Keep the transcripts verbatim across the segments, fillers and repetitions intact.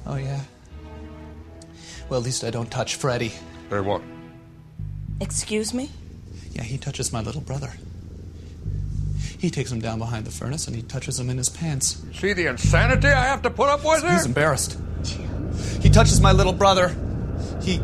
Oh, yeah? Well, at least I don't touch Freddy. Hey, what? Excuse me? Yeah, he touches my little brother. He takes him down behind the furnace and he touches him in his pants. See the insanity I have to put up with here? He's embarrassed. He touches my little brother. He...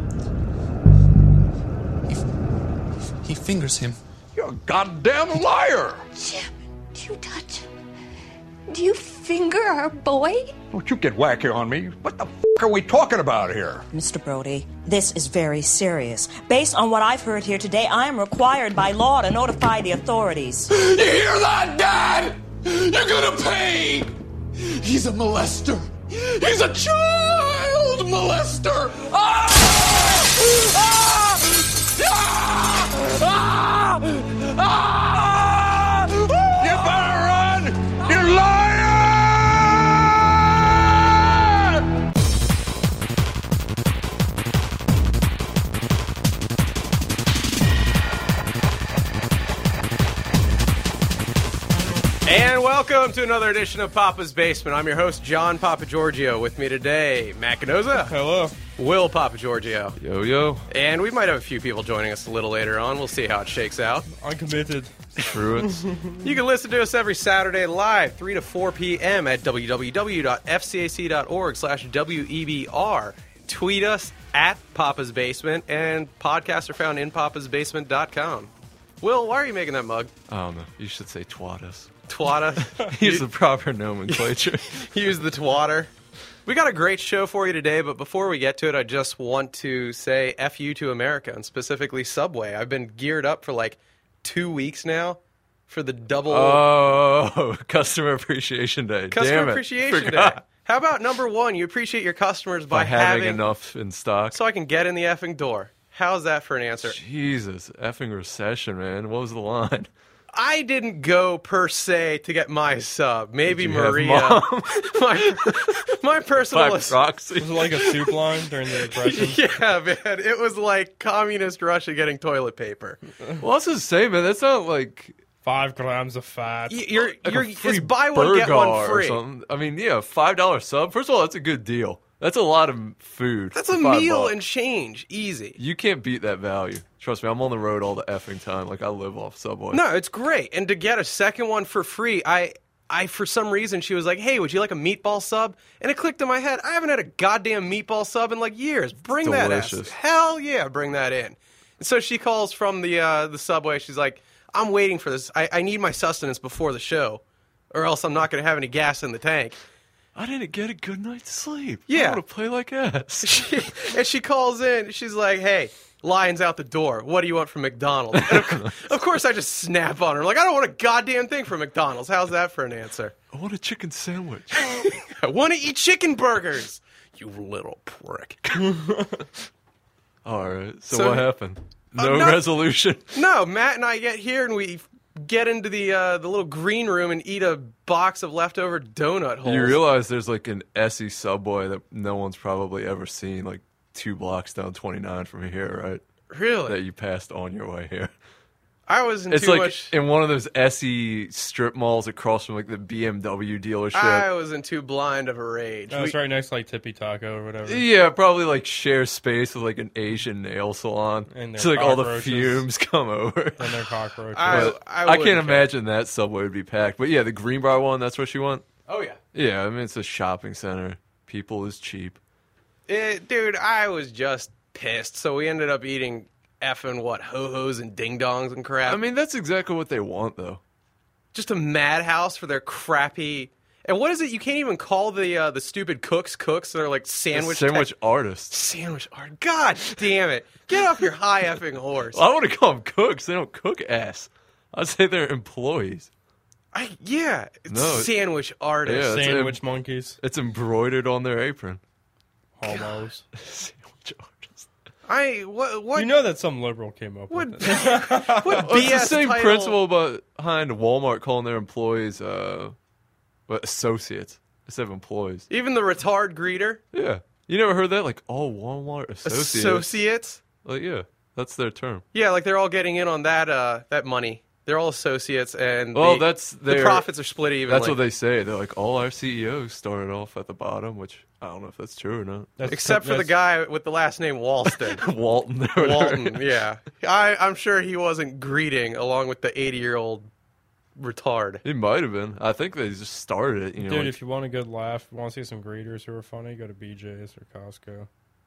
He, he fingers him. You're a goddamn liar! Jim, do you touch him? Do you finger our boy? Don't you get wacky on me. What the f*** are we talking about here? Mister Brody, this is very serious. Based on what I've heard here today, I am required by law to notify the authorities. You hear that, Dad? You're gonna pay! He's a molester. He's a child molester! Ah! Ah! Ah! Ah! Ah! You better run! You liar! And welcome to another edition of Papa's Basement. I'm your host, John Papa Giorgio. With me today, Matt Canosa. Hello. Will Papa Giorgio. Yo, yo. And we might have a few people joining us a little later on. We'll see how it shakes out. Uncommitted. Truants. You can listen to us every Saturday live, three to four p.m. at www.fcac.org slash WEBR. Tweet us at Papa's Basement, and podcasts are found in papas basement dot com. Will, why are you making that mug? I don't know. You should say twat us. Twata. Use the proper nomenclature. Use the twatter. We got a great show for you today, but before we get to it, I just want to say F you to America, and specifically Subway. I've been geared up for like two weeks now for the double... Oh, Customer Appreciation Day. Customer Damn it. Appreciation Forgot. Day. How about number one, you appreciate your customers by, By having, having enough in stock. so I can get in the effing door. How's that for an answer? Jesus, effing recession, man. What was the line? I didn't go per se to get my sub. Maybe Did you have Maria. mom? my, my personal... By proxy. Was it like a soup line during the Depression? Yeah, man. It was like communist Russia getting toilet paper. Well, that's the same, man. That's not like... Five grams of fat. Y- You're, like you're, a free it's buy one, get burger one or free. something. I mean, yeah, five dollar sub. First of all, that's a good deal. That's a lot of food. That's for a five meal bucks. and change. Easy. You can't beat that value. Trust me, I'm on the road all the effing time. Like, I live off Subway. No, it's great. And to get a second one for free, I, I for some reason, she was like, hey, would you like a meatball sub? And it clicked in my head. I haven't had a goddamn meatball sub in like years. Bring that ass. Delicious. Hell yeah, bring that in. And so she calls from the uh, the Subway. She's like, I'm waiting for this. I, I need my sustenance before the show, or else I'm not going to have any gas in the tank. I didn't get a good night's sleep. Yeah. I want to play like ass. She, and she calls in. She's like, hey, line's out the door. What do you want from McDonald's? And of, of course, I just snap on her. Like, I don't want a goddamn thing from McDonald's. How's that for an answer? I want a chicken sandwich. I want to eat chicken burgers. You little prick. All right. So, So- what happened? Uh, No no- resolution. No, Matt and I get here and we get into the uh, the little green room and eat a box of leftover donut holes. You realize there's like an Essie Subway that no one's probably ever seen, like two blocks down twenty-nine from here, right? Really? That you passed on your way here. I was in It's too like much. in one of those Essie strip malls across from like the B M W dealership. I was in too blind of a rage. No, it's We- right next to like Tippy Taco or whatever. Yeah, probably like share space with like an Asian nail salon. And their so like all the cockroaches. fumes come over. And their cockroaches. I- But I I, wouldn't can't care. imagine that Subway would be packed. But yeah, the Greenbrier one, that's what you want? oh yeah. Yeah, I mean, it's a shopping center. People is cheap. It, dude, I was just pissed. So we ended up eating effing what ho-hos and ding-dongs and crap. I mean, that's exactly what they want, though. just a madhouse for their crappy. And what is it? You can't even call the uh, the stupid cooks cooks. They're like sandwich Sandwich tech- artists. sandwich art. God damn it! Get off your high effing horse. Well, I want to call them cooks. They don't cook ass. I'd say they're employees. I, yeah, it's No, it- sandwich artists. Yeah, it's Sandwich em- monkeys. It's embroidered on their apron. Homos. Sandwich artists. I what what You know that some liberal came up what, with it. what Well, B it's the S same title- principle behind Walmart calling their employees uh, what, associates instead of employees. Even the retard greeter. Yeah. You never heard that? Like, all Walmart associates. Associates. Like, yeah, that's their term. Yeah, like they're all getting in on that uh, that money. They're all associates, and Well, the, that's the their- profits are split evenly. That's what they say. They're like, all our C E Os started off at the bottom, which I don't know if that's true or not. That's, Except for the that's- guy with the last name Walston. Walton. Or whatever. Walton, yeah. I, I'm sure he wasn't greeting along with the eighty-year-old retard. He might have been. I think they just started it. You know, Dude, like- if you want a good laugh, want to see some greeters who are funny, go to B J's or Costco.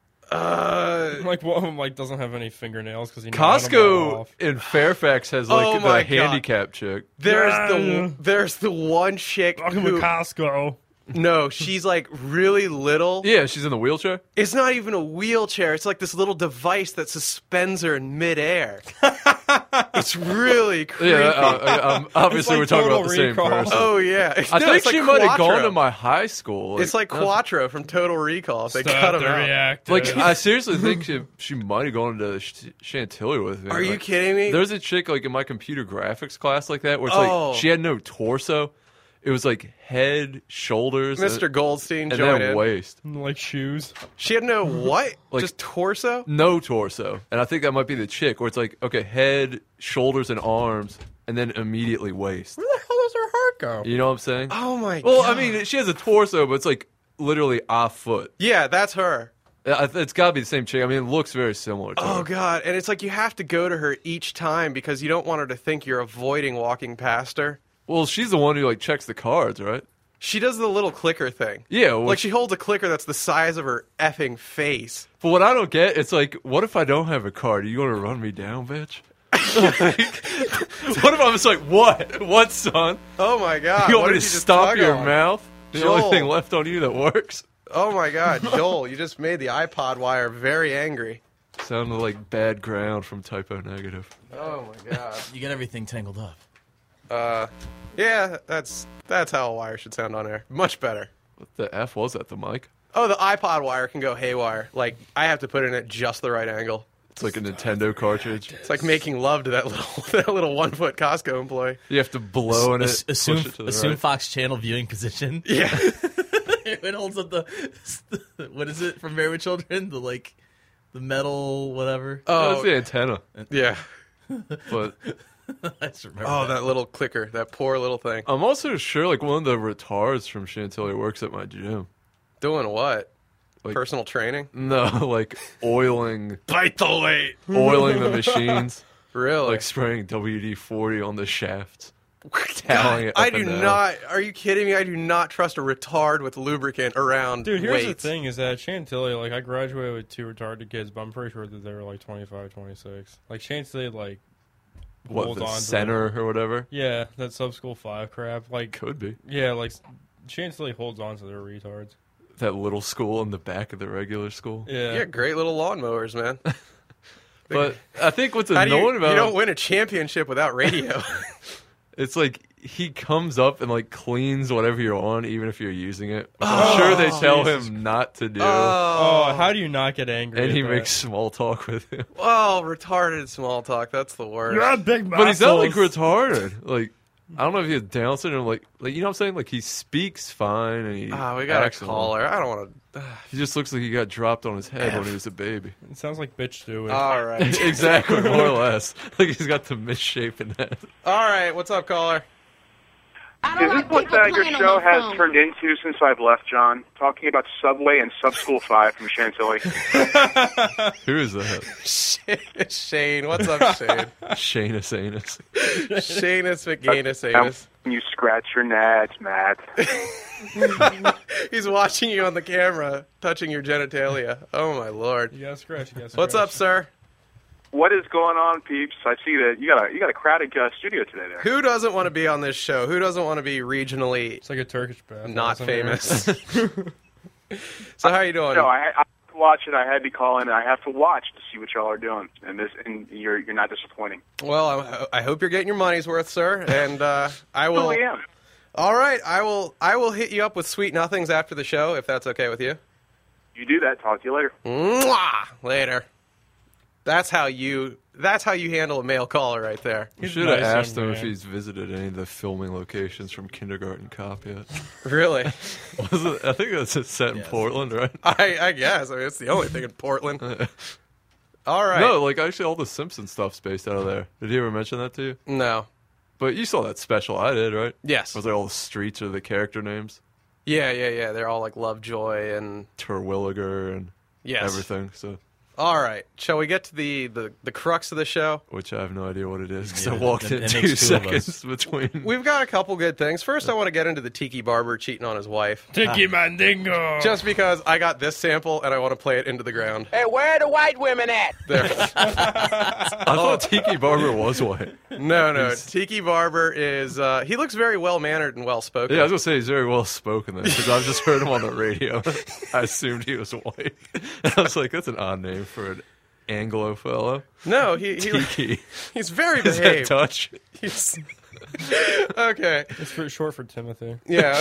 Uh, Like one of them like doesn't have any fingernails because he gnawed them all Costco off. in Fairfax has like Oh the my God. handicap chick. there's Yeah. the there's the one chick Welcome to who Costco. no, she's like really little. Yeah, she's in the wheelchair. It's not even a wheelchair. It's like this little device that suspends her in midair. It's really creepy. Yeah, uh, uh, um, obviously It's we're like talking about Total the same Recall. person. Oh yeah, I No, think it's like she might have gone Quattro. to my high school. It's like uh, Quattro from Total Recall. They Stop cut him the out. reactor. Like, I seriously think she, she might have gone to Sh- Chantilly with me. Are you Like, kidding me? There's a chick like in my computer graphics class like that where it's Oh. like she had no torso. It was like head, shoulders, Mister and, Goldstein and joined then in. waist. like shoes. She had no what? Like- Just torso? No torso. And I think that might be the chick where it's like, okay, head, shoulders, and arms, and then immediately waist. Where the hell does her heart go? You know what I'm saying? Oh my god. Well, I mean, she has a torso, but it's like literally a foot. Yeah, that's her. Uh, It's got to be the same chick. I mean, it looks very similar to Oh her. god, and it's like you have to go to her each time because you don't want her to think you're avoiding walking past her. Well, she's the one who like checks the cards, right? She does the little clicker thing. Yeah, well, Like she holds a clicker that's the size of her effing face. But what I don't get, it's like, what if I don't have a card? Are you going to run me down, bitch? Like, what if I'm just like, what? What, son? Oh my god. You what want me did to you just stop tug your on? mouth? The Joel. only thing left on you that works? Oh my god, Joel, you just made the iPod wire very angry. Sounded like bad ground from Typo Negative. Oh my god. You get everything tangled up. Uh yeah, that's that's how a wire should sound on air. Much better. What the F was that, the mic? Oh, the iPod wire can go haywire. Like I have to put it in at just the right angle. It's like a Nintendo cartridge. It's like making love to that little that little one foot Costco employee. You have to blow in it, Ass- assume push it to the assume right. Fox Channel viewing position. Yeah. It holds up the what is it from Married with Children? The like the metal whatever. Oh, Oh it's the antenna. yeah. But I just remember. Oh, that. that little clicker, that poor little thing. I'm also sure like one of the retards from Chantilly works at my gym. Doing what? Like- Personal training? No, like oiling, Bite the weight. oiling the machines, Really? like spraying W D forty on the shafts. God, toweling it I up do and down. not. Are you kidding me? I do not trust a retard with lubricant around Dude, here's weights. the thing: is that Chantilly, like, I graduated with two retarded kids, but I'm pretty sure that they were like twenty-five, twenty-six. Like Chantilly, like, What, holds the on to center or whatever? yeah, that sub school five crap. Like, Could be. yeah, like Chantilly holds on to their retards. That little school in the back of the regular school. Yeah, Yeah, great little lawnmowers, man. But I think what's How do annoying you, about you don't him, win a championship without radio. it's like he comes up and like cleans whatever you're on, even if you're using it. Which I'm sure they tell him not to do. Oh, how do you not get angry? and at he that? makes small talk with him. Oh, retarded small talk. That's the worst. You're a big But he's not like muscles. retarded. Like I don't know if he has Down syndrome. Like, like you know what I'm saying? Like he speaks fine and he. Ah, we got a acts well. caller. I don't want to. He just looks like he got dropped on his head when he was a baby. It sounds like bitch stew. All right. Exactly, more or less. Like he's got the misshapen head. All right. What's up, caller? Is this what uh, your show has turned into since I've left, John? Talking about Subway and Sub School five from Chantilly. Who is that? Shane. What's up, Shane? Shanus Anus. Shaneus McGanus Now, Anus. when you scratch your nads, Matt. He's watching you on the camera, touching your genitalia. Oh, my Lord. You gotta scratch. You gotta scratch. What's up, sir? What is going on, peeps? I see that you got a you got a crowded uh, studio today there. Who doesn't want to be on this show? Who doesn't want to be regionally It's like a Turkish bath. not Isn't there? famous? So how you doing? No, I, I have to watch it. I had to call in. I have to watch to see what y'all are doing, and this and you're you're not disappointing. Well, I, I hope you're getting your money's worth, sir. And uh, I will. Really am. All right, I will. I will hit you up with sweet nothings after the show, if that's okay with you. You do that. Talk to you later. Mwah! Later. That's how you. That's how you handle a male caller, right there. You He's should have nice, asked young him if man. he's visited any of the filming locations from Kindergarten Cop yet. Really? Was it, I think that's a set in Yes. Portland, right? I, I guess. I mean, it's the only thing in Portland. All right. No, like actually all the Simpson stuff's based out of there. Did he ever mention that to you? No. But you saw that special I did, right? Yes. Was like all the streets are the character names? Yeah, yeah, yeah. They're all like Lovejoy and Terwilliger and yes. everything. So. All right. Shall we get to the, the, the crux of the show? Which I have no idea what it is because Yeah, I walked that- in that two makes two of us. seconds between. We've got a couple good things. First, I want to get into the Tiki Barber cheating on his wife. Tiki Mandingo. Just because I got this sample and I want to play it into the ground. Hey, where are the white women at? There. I thought Tiki Barber was white. No, no. Tiki Barber is, uh, he looks very well-mannered and well-spoken. Yeah, I was going to say he's very well spoken then because I've just heard him on the radio. I assumed he was white. And I was like, that's an odd name for an Anglo fellow. No, he, he Tiki. he's very Is that behaved. touch? He's, okay. It's for, short for Timothy. Yeah.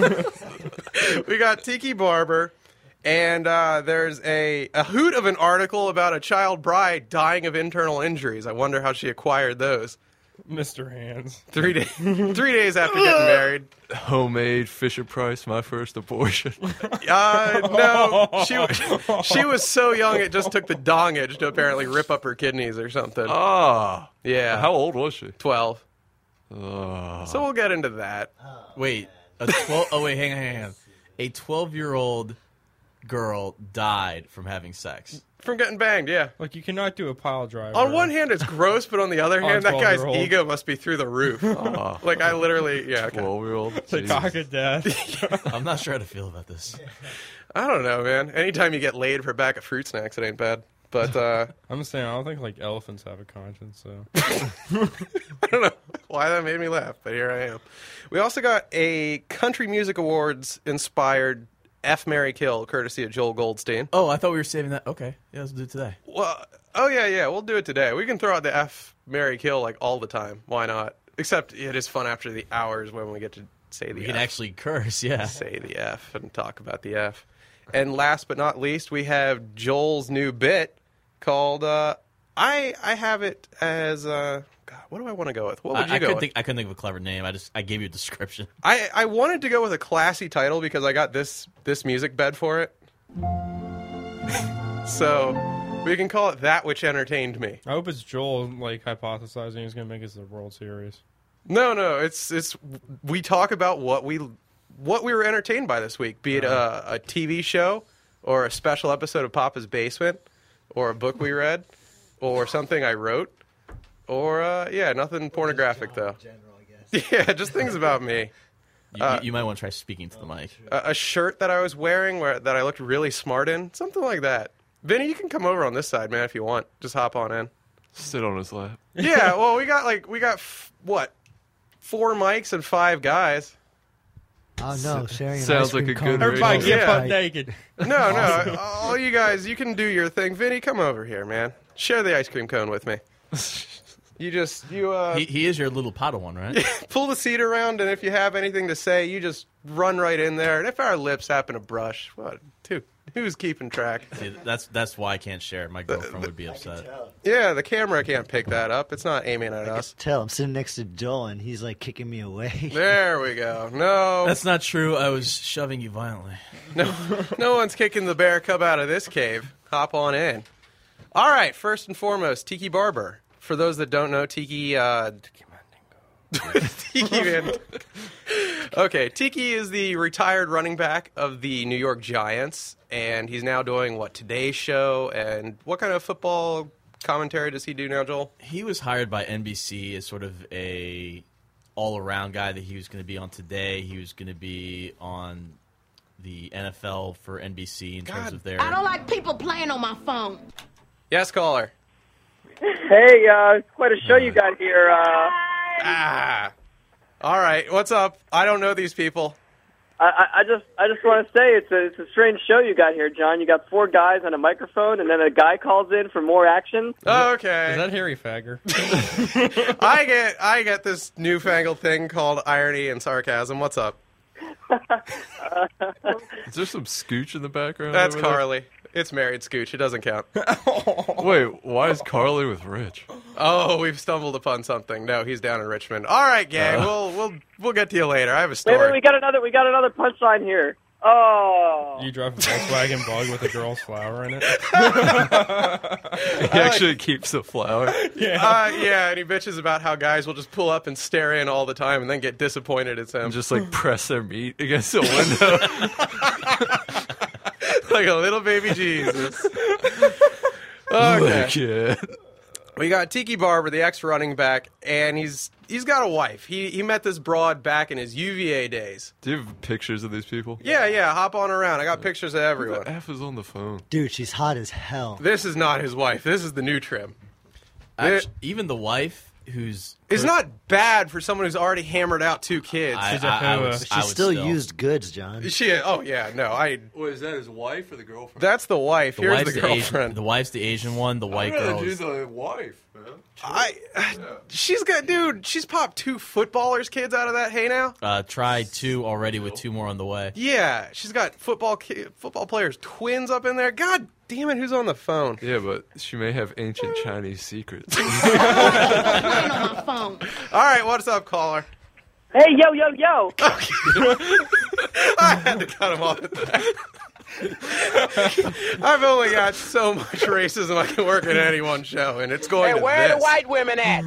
We got Tiki Barber, and uh, there's a, a hoot of an article about a child bride dying of internal injuries. I wonder how she acquired those. Mister Hands. Three, day, three days after getting married. Homemade Fisher Price, my first abortion. Uh, no, she, wa- she was so young it just took the dongage to apparently rip up her kidneys or something. Ah. Yeah. How old was she? twelve. Ah. So we'll get into that. Wait, a twelve? Oh wait, hang on, hang on. A twelve-year-old girl died from having sex. From getting banged, yeah. Like, you cannot do a pile driver. On one hand, it's gross, but on the other On hand, that guy's twelve-year-old. ego must be through the roof. Ah. Like, I literally, yeah, okay. twelve-year-old. The cock of death. I'm not sure how to feel about this. I don't know, man. Anytime you get laid for a bag of fruit snacks, it ain't bad. But, uh, I'm saying, I don't think, like, elephants have a conscience, so. I don't know why that made me laugh, but here I am. We also got a Country Music Awards inspired F, Marry, Kill, courtesy of Joel Goldstein. Oh, I thought we were saving that. Okay, yeah, let's do it today. Well, oh, yeah, yeah, we'll do it today. We can throw out the F, Marry, Kill, like, all the time. Why not? Except it is fun after the hours when we get to say the We F. can actually curse, yeah. Say the F and talk about the F. And last but not least, we have Joel's new bit called, uh, I I have it as, uh, God, what do I want to go with? What would I, you I go couldn't with? think. I couldn't think of a clever name. I just I gave you a description. I, I wanted to go with a classy title because I got this this music bed for it. So we can call it That Which Entertained Me. I hope it's Joel, like, hypothesizing he's going to make us the World Series. No, no, it's it's we talk about what we what we were entertained by this week, be it a, a T V show or a special episode of Papa's Basement or a book we read or something I wrote or uh, yeah, nothing pornographic though. Yeah, just things about me. You, Uh, you, you might want to try speaking to the mic. A, a shirt that I was wearing where that I looked really smart in, something like that. Vinny, you can come over on this side, man, if you want. Just hop on in. Sit on his lap. Yeah, well, we got like we got f- what four mics and five guys. Oh no, sharing an Sounds ice cream like a cone good with Everybody Joel get Yeah. butt White. naked. No, no, all you guys, you can do your thing. Vinny, come over here, man. Share the ice cream cone with me. You just you uh He, he is your little Padawan, right? pull the seat around, and if you have anything to say, you just run right in there. And if our lips happen to brush, what? Who, who's keeping track? See, that's that's why I can't share. My girlfriend would be upset. Yeah, the camera can't pick that up. It's not aiming at us. Tell, I'm sitting next to Joel and he's like kicking me away. There we go. No, That's not true. I was shoving you violently. no, no one's kicking the bear cub out of this cave. Hop on in. All right, first and foremost, Tiki Barber. For those that don't know, Tiki, uh, Tiki Van. Okay, Tiki is the retired running back of the New York Giants, and he's now doing what Today's Show. And what kind of football commentary does he do now, Joel? He was hired by N B C as sort of a all-around guy that he was going to be on Today. He was going to be on the N F L for N B C in terms of their. I don't like people playing on my phone. Yes, caller. Hey, uh, quite a show you got here. Uh, Ah. All right, what's up? I don't know these people. I, I I just, I just want to say it's a, it's a strange show you got here, John. You got four guys on a microphone, and then a guy calls in for more action. Oh, okay. Is that Harry Fagger? I get, I get this newfangled thing called irony and sarcasm. What's up? Is there some scooch in the background? That's over there? Carly. It's married Scooch. It doesn't count. Wait, why is Carly with Rich? Oh, we've stumbled upon something. No, he's down in Richmond. All right, gang. Uh. We'll we'll we'll get to you later. I have a Wait, story. wait, we got another, we got another punchline here. Oh. You drive a Volkswagen Bug with a girl's flower in it. He actually keeps the flower. Yeah. Uh, yeah, and he bitches about how guys will just pull up and stare in all the time and then get disappointed it's him. And just like press their meat against the window. Like a little baby Jesus. Okay. Okay. We got Tiki Barber, the ex-running back, and he's he's got a wife. He he met this broad back in his U V A days. Do you have pictures of these people? Yeah, yeah, hop on around. I got pictures of everyone. Who the F is on the phone? Dude, she's hot as hell. This is not his wife. This is the new trim. Actually, even the wife, who's It's not bad for someone who's already hammered out two kids. I- She's a I- I would- She I would still still. used goods, John. She, oh yeah, no, I. Wait, is that his wife or the girlfriend? That's the wife. the Here's wife's the the, girlfriend. Asian, the wife's the Asian one. The white I'd rather girl. do is- the wife, man. I. She's got, dude. She's popped two footballers' kids out of that. Hey now. Uh, tried two already with two more on the way. Yeah, she's got football ki- football players, twins up in there. God damn it, who's on the phone? Yeah, but she may have ancient Chinese secrets. Playing on my phone. All right, what's up, caller? Hey, yo, yo, yo. I had to cut him off at that. I've only got so much racism I can work in any one show, and it's going Hey, to where this. the white women at?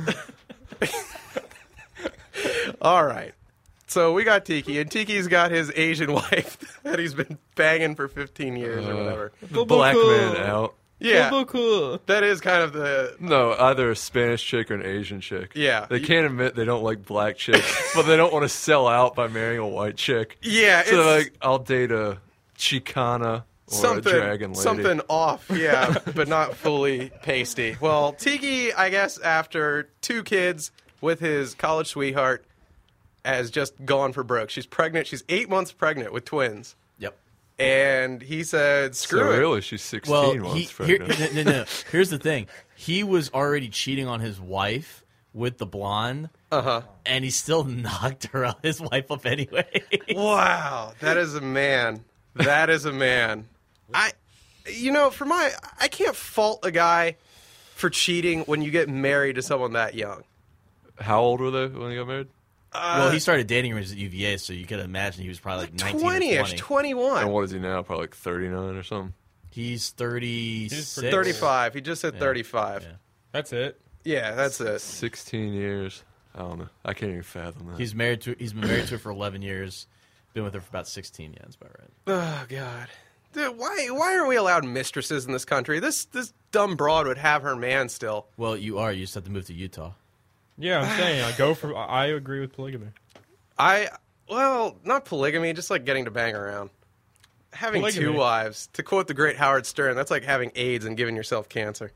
All right. So we got Tiki, and Tiki's got his Asian wife that he's been banging for fifteen years or Uh, whatever. Black man out. Yeah. That is kind of the... No, either a Spanish chick or an Asian chick. Yeah. They can't admit they don't like black chicks, but they don't want to sell out by marrying a white chick. Yeah, So they're it's- like, I'll date a Chicana or something, a dragon lady. something off, yeah, but not fully pasty. Well, Tiki, I guess, after two kids with his college sweetheart, has just gone for broke. She's pregnant. She's eight months pregnant with twins. Yep. And he said, "Screw So it." really, she's sixteen Well, months he, here, pregnant. no, no, no. Here's the thing. He was already cheating on his wife with the blonde. Uh-huh. And he still knocked her out, his wife up anyway. Wow, that is a man. That is a man. I, you know, for my, I can't fault a guy for cheating when you get married to someone that young. How old were they when they got married? well, he started dating her at U V A, so you could imagine he was probably like nineteen or twenty-ish, twenty. twenty-one. And what is he now? Probably like thirty-nine or something? He's thirty-six. thirty-five. He just said Yeah. thirty-five. Yeah. That's it. Yeah, that's it. sixteen years. I don't know. I can't even fathom that. He's married to. He's been married to her for eleven years. Been with her for about sixteen. Yeah, that's about right. Oh God, dude, why why aren't we allowed mistresses in this country? This this dumb broad would have her man still. Well, you are. You just have to move to Utah. Yeah, I'm saying I go for. I agree with polygamy. I well, not polygamy, just like getting to bang around. Having Polygamy. two wives, to quote the great Howard Stern, that's like having AIDS and giving yourself cancer.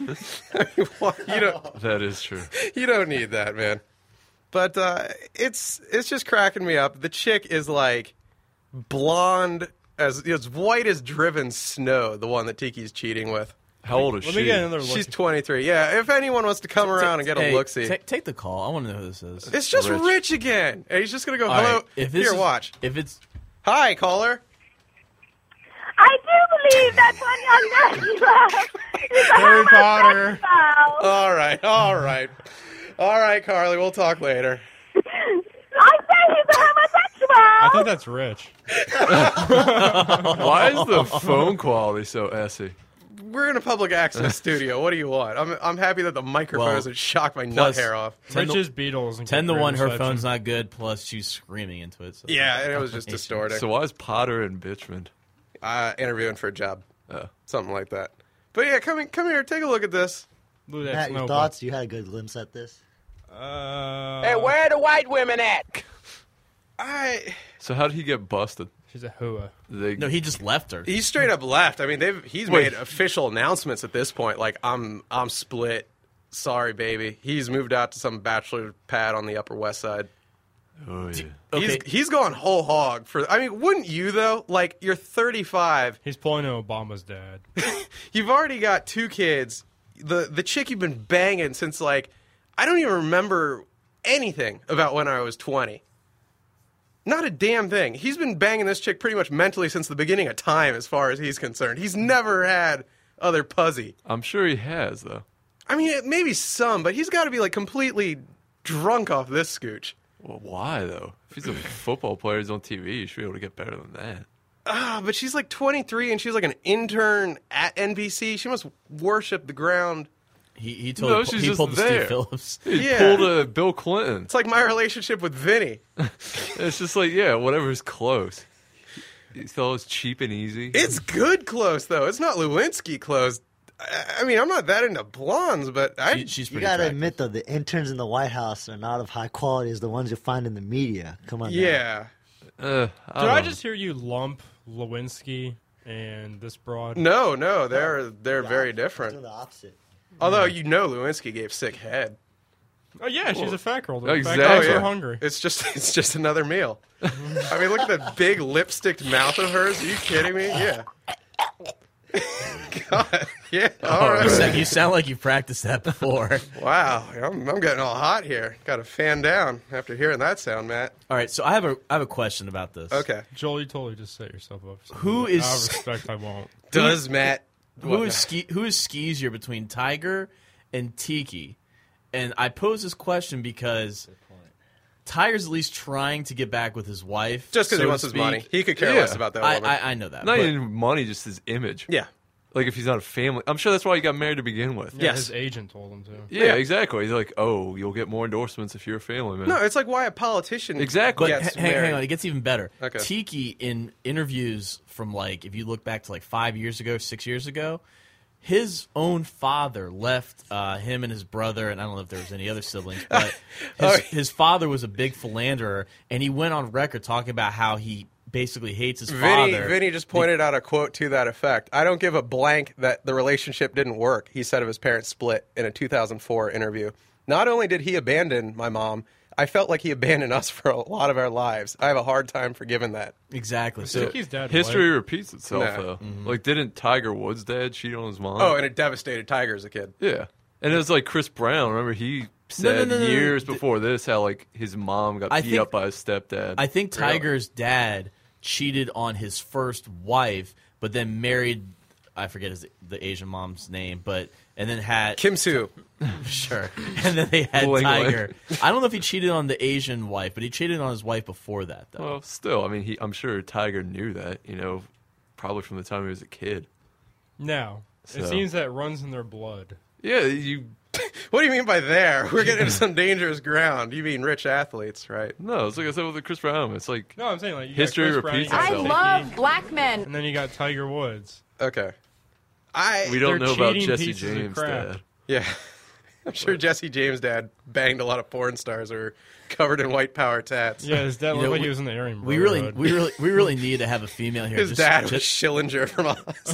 I mean, why- you don't That is true. you don't need that, man. But uh, it's it's just cracking me up. The chick is like blonde, as as white as driven snow. The one that Tiki's cheating with. How old is Let she? me get another look. She's twenty-three. Yeah, if anyone wants to come around and get a Hey, look-see. ta- take the call. I want to know who this is. It's just Rich. Rich, again. And he's just going to go, All hello. right, if this Here, is- watch. If it's Hi, caller. I do believe that's one young love. Harry Potter. All right, all right. All right, Carly, we'll talk later. I say he's a homosexual. I think that's Rich. Why is the phone quality so essy? We're in a public access studio. What do you want? I'm I'm happy that the microphones Well, would shock my nut plus- hair off. ten Rich's to, Beatles. And ten to great one, her reception. phone's not good. Plus, she's screaming into it. So Yeah, and it was just distorting. So why is Potter in Bitchmond? Uh, interviewing for a job. Oh. Something like that. But yeah, come in, come here, take a look at this. Look at that Matt, your snow thoughts? You had a good glimpse at this. Uh, Hey, where the white women at? I So how did he get busted? She's a hua. They, No, he just left her. He straight up left. I mean, they've he's Wait. made official announcements at this point. Like, I'm I'm split. Sorry, baby. He's moved out to some bachelor pad on the Upper West Side. oh yeah. He's Okay. he's gone whole hog for. I mean, wouldn't you though? Like, you're thirty-five. He's pulling to Obama's dad. You've already got two kids. The the chick you've been banging since like I don't even remember anything about when I was twenty. Not a damn thing. He's been banging this chick pretty much mentally since the beginning of time, as far as he's concerned. He's never had other puzzy. I'm sure he has though. I mean, maybe some, but he's got to be like completely drunk off this scooch. Well, why though? If he's a football player, he's on T V. You should be able to get better than that. Ah, but she's like twenty-three and she's like an intern at N B C. She must worship the ground. He he told No, he she's just pulled the there. Steve Phillips. He Yeah. pulled a Bill Clinton. It's like my relationship with Vinny. It's just like, yeah, whatever's close. It's always cheap and easy. It's good close, though. It's not Lewinsky close. I I mean, I'm not that into blondes, but I. she's You gotta admit though, the interns in the White House are not of high quality as the ones you find in the media. Come on. now. Yeah. Uh, Did I just hear you lump Lewinsky and this broad? No, no, they're they're very different. Doing the opposite. Although you know Lewinsky gave sick head. Oh yeah, she's a fat girl. though. Exactly. Fat girls Oh, yeah. are hungry. It's just it's just another meal. I mean, look at that big lipsticked mouth of hers. Are you kidding me? Yeah. God. Yeah. All You sound, right. you sound like you've practiced that before. Wow. I'm, I'm getting all hot here. Got to fan down after hearing that sound, Matt. All right, so I have a I have a question about this. Okay. Joel, you totally just set yourself up. For Who something. is- Out of respect, I won't. Does Matt? Who what is now? ski, who is skeezier between Tiger and Tiki? And I pose this question because Tiger's at least trying to get back with his wife. Just because so he to wants his speak. money. He could care Yeah. less about that I, woman. I, I know that. Not but- even money, just his image. yeah. Like if he's not a family. I'm sure that's why he got married to begin with. Yeah, Yes. his agent told him to. Yeah, Yeah. exactly. He's like, oh, you'll get more endorsements if you're a family man. No, it's like why a politician Exactly. But gets h- hang, married. hang on, it gets even better. Okay. Tiki, in interviews from like, if you look back to like five years ago, six years ago, his own father left uh, him and his brother, and I don't know if there was any other siblings, but his, Oh. his father was a big philanderer, and he went on record talking about how he basically hates his Vinny, father. Vinny just pointed out a quote to that effect. I don't give a blank that the relationship didn't work, he said of his parents' split in a two thousand four interview. Not only did he abandon my mom, I felt like he abandoned us for a lot of our lives. I have a hard time forgiving that. Exactly. So Tiki's dad History white? repeats itself, Nah. though. Mm-hmm. Like, didn't Tiger Woods' dad cheat on his mom? Oh, and it devastated Tiger as a kid. yeah. And it was like Chris Brown. Remember, he no, said no, no, years no. before this how like his mom got I beat think- up by his stepdad. I think Tiger's dad cheated on his first wife, but then married, I forget his, the Asian mom's name, but and then had Kim Soo. Sure. And then they had Bling, Tiger. I don't know if he cheated on the Asian wife, but he cheated on his wife before that, though. Well, still, I mean, he. I'm sure Tiger knew that. You know, probably from the time he was a kid. Now, it So. seems that it runs in their blood. Yeah, you. What do you mean by there? We're getting into some dangerous ground. You mean rich athletes, right? No, it's like I said with the Chris Brown. It's like No, I'm saying like you history got Chris Brown, you repeats got I itself. love black men. and then you got Tiger Woods. Okay. I we don't they're know about cheating Jesse pieces of James' crap. dad. Yeah. I'm sure Jesse James' dad banged a lot of porn stars who were covered in white power tats. Yeah, his dad You looked know, like we- he was in the Aryan We really, Brotherhood. we really, we really need to have a female here. His just, dad was just- Schillinger from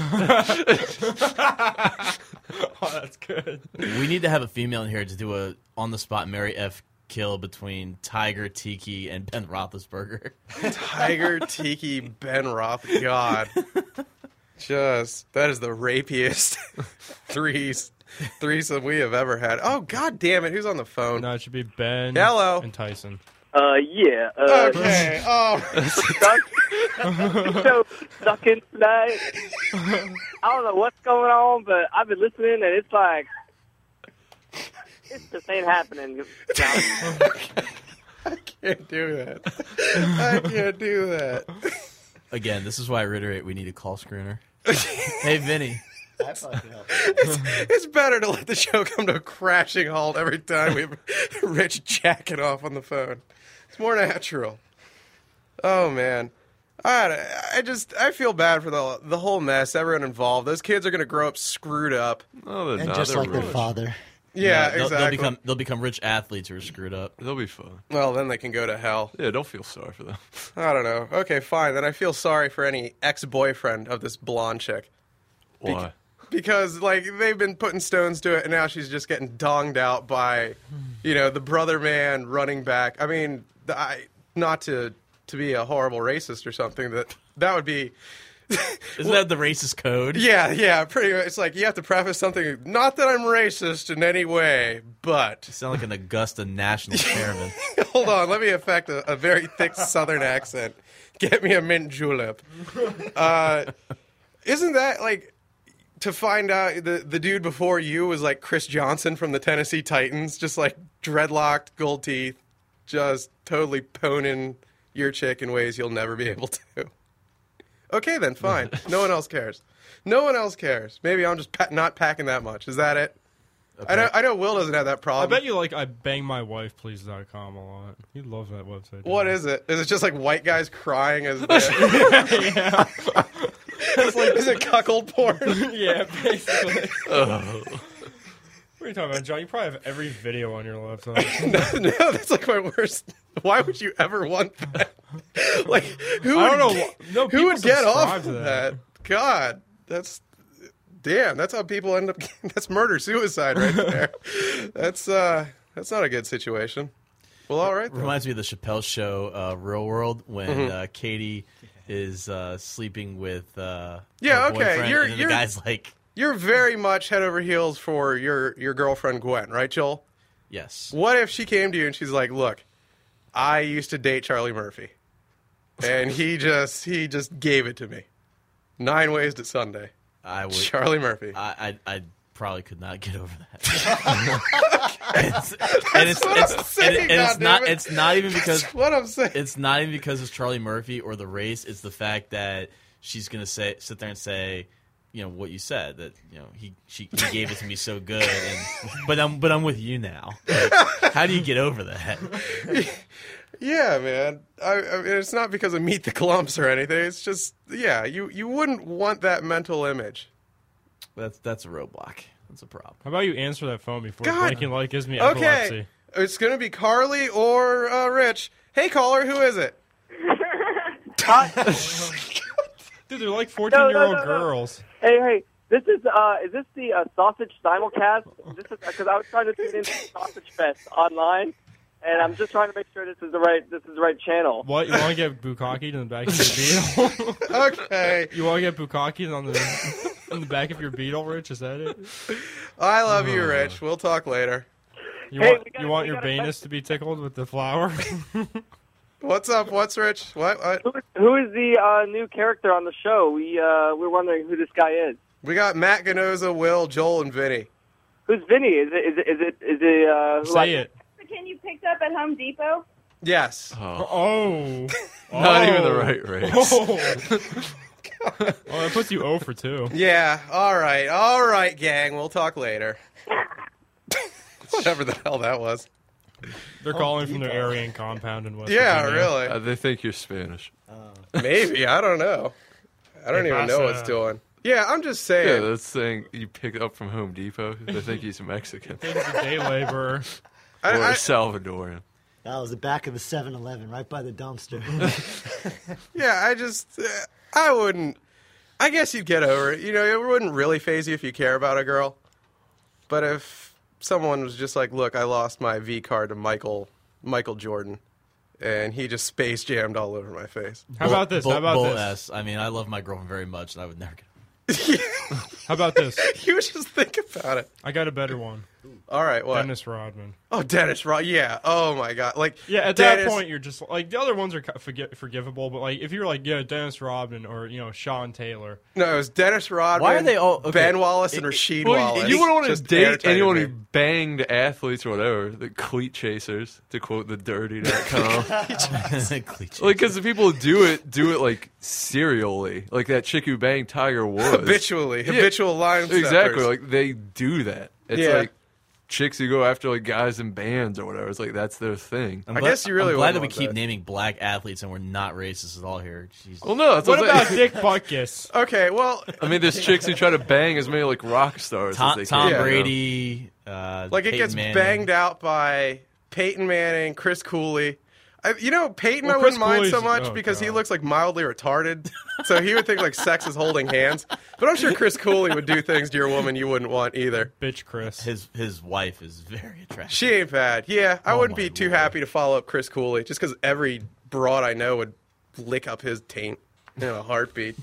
Oz. Oh, that's good. we need to have a female in here to do a on the spot Mary F. Kill between Tiger, Tiki, and Ben Roethlisberger. Tiger, Tiki, Ben Roth. God. Just, that is the rapiest threes, threesome we have ever had. Oh, God damn it. Who's on the phone? No, it should be Ben Hello. and Tyson. Uh, yeah. Uh, Okay. Oh. Stuck, so sucking tonight. I don't know what's going on, but I've been listening, and it's like it just ain't happening. I can't do that. I can't do that. Again, this is why I reiterate we need a call screener. Hey, Vinny. That fucking helps. It's, it's better to let the show come to a crashing halt every time we have Rich jacking off on the phone. It's more natural. Oh, man. I, I just I feel bad for the the whole mess, everyone involved. Those kids are going to grow up screwed up. No, they're And not. just They're like their rich. father. Yeah, they'll, exactly. They'll become they'll become rich athletes who are screwed up. They'll be fine. Well, then they can go to hell. Yeah, don't feel sorry for them. I don't know. Okay, fine. Then I feel sorry for any ex-boyfriend of this blonde chick. Why? Because, like, they've been putting stones to it, and now she's just getting donged out by, you know, the brother man running back. I mean, the- I, not to to be a horrible racist or something, that that would be... Isn't that the racist code? Yeah, yeah, pretty much. It's like you have to preface something, not that I'm racist in any way, but... You sound like an Augusta National chairman. Hold on, let me affect a, a very thick southern accent. Get me a mint julep. Uh, isn't that, like... To find out the the dude before you was like Chris Johnson from the Tennessee Titans, just like dreadlocked, gold teeth, just totally poning your chick in ways you'll never be able to. Okay, then fine. No one else cares. No one else cares. Maybe I'm just pa- not packing that much. Is that it? I know. I know. Will doesn't have that I problem. bet you like I bang my wife please dot com a lot. He loves that website. What is it? Is it just like white guys crying as they... Yeah. It's like, is it cuckold porn? Yeah, basically. Oh. What are you talking about, John? You probably have every video on your laptop. no, no, that's like my worst. Why would you ever want that? Like, who I would, don't know. No, who would get subscribe off to of that. that? God, that's damn. That's how people end up. That's murder suicide right there. That's uh, that's not a good situation. Well, all right. Then. Reminds me of the Chappelle Show, uh, Real World, when Mhm. uh, Katie is uh, sleeping with uh, Yeah, her okay. boyfriend, You're and then you're the guy's like, you're very much head over heels for your your girlfriend Gwen, right, Joel? yes. What if she came to you and she's like, "Look, I used to date Charlie Murphy, and he just he just gave it to me. Nine ways to Sunday." I would, Charlie Murphy. I, I, I probably could not get over that. it's, and it's, what it's, I'm saying, and, and it's not. goddammit. It's not even because That's what I'm saying. It's not even because it's Charlie Murphy or the race. It's the fact that she's gonna say, sit there and say, you know, what you said, that you know he she he gave it to me so good, and but I'm but I'm with you now. Like, how do you get over that? Yeah, man. I, I mean, it's not because of Meet the Clumps or anything. It's just, yeah, you, you wouldn't want that mental image. That's that's a roadblock. That's a problem. How about you answer that phone before God. blinking light gives me Okay, epilepsy? it's going to be Carly or uh, Rich. Hey, caller, who is it? Dude, they're like fourteen-year-old No, no, no, no. girls. Hey, hey, this is uh, is this the uh, Sausage Simulcast? This is because I was trying to tune into Sausage Fest online, and I'm just trying to make sure this is the right this is the right channel. What, you want to get bukkakied in the back of your beetle? Okay. You want to get bukkakied on the on the back of your beetle, Rich? Is that it? I love you, Rich. We'll talk later. You Hey, want we gotta- you want we your gotta banus to be tickled with the flower? What's up? What's Rich? What? what? Who is, who is the uh, new character on the show? We uh, we're wondering who this guy is. We got Matt Ganoza, Will, Joel, and Vinny. Who's Vinny? Is it is it is it is it? Uh, who I- Say it. The kid you picked up at Home Depot? Yes. Oh. Oh. Not even the Oh. right race. Oh. Oh, that puts you zero for two. Yeah. All right. All right, gang. We'll talk later. Whatever the hell that was. They're calling from their Aryan compound in West Yeah, Virginia. really. Uh, they think you're Spanish. Maybe. I don't know. I don't Hey, even know pasa. what's doing. Yeah, I'm just Yeah, saying. that's saying you pick up from Home Depot. They think he's Mexican He's a day laborer. or I, I, Salvadorian. That was the back of the seven eleven, right by the dumpster. yeah, I just, uh, I wouldn't. I guess you'd get over it. You know, it wouldn't really faze you if you care about a girl. But if someone was just like, "Look, I lost my V card to Michael Michael Jordan," and he just space jammed all over my face. How about this? How about Bull this? S. I mean, I love my girlfriend very much, and I would never get. How about this? You just think about it. I got a better one. All right, what? Dennis Rodman. Oh, Dennis Rod. Yeah. Oh my God. Like, Yeah, at Dennis, that point, you're just like the other ones are ki- forgi- forgivable, but like if you're like yeah, Dennis Rodman or you know Sean Taylor. No, it was Dennis Rodman. Why are they all- okay. Ben Wallace and It- Rasheed Well, Wallace? you wouldn't want to Just date airtight anyone me. who banged athletes or whatever. The cleat chasers, to quote the dirty dot com. Cliche. Like, because the people who do it, do it like serially. Like that chick who banged Tiger Woods. habitually, Yeah. habitual line Exactly. steppers. Like, they do that. It's Yeah. like chicks who go after like guys in bands or whatever. It's like that's their thing. I'm I glad, guess you really I'm glad that wouldn't we want keep that. naming black athletes and we're not racist at all here. Jesus. Well, no. That's What I'm about saying. Dick Butkus? Okay, well, I mean, there's chicks who try to bang as many like rock stars Tom, as they Tom can. Brady. Uh, like it Peyton gets Manning. banged out by Peyton Manning, Chris Cooley. I, you know, Peyton Well, I wouldn't Chris mind so Cooley's- much oh, because he God. looks like mildly retarded. So he would think like sex is holding hands. But I'm sure Chris Cooley would do things to your woman you wouldn't want either. Bitch, Chris. His his wife is very attractive. She ain't bad. Yeah, I Oh wouldn't my be too Lord. happy to follow up Chris Cooley just because every broad I know would lick up his taint in a heartbeat.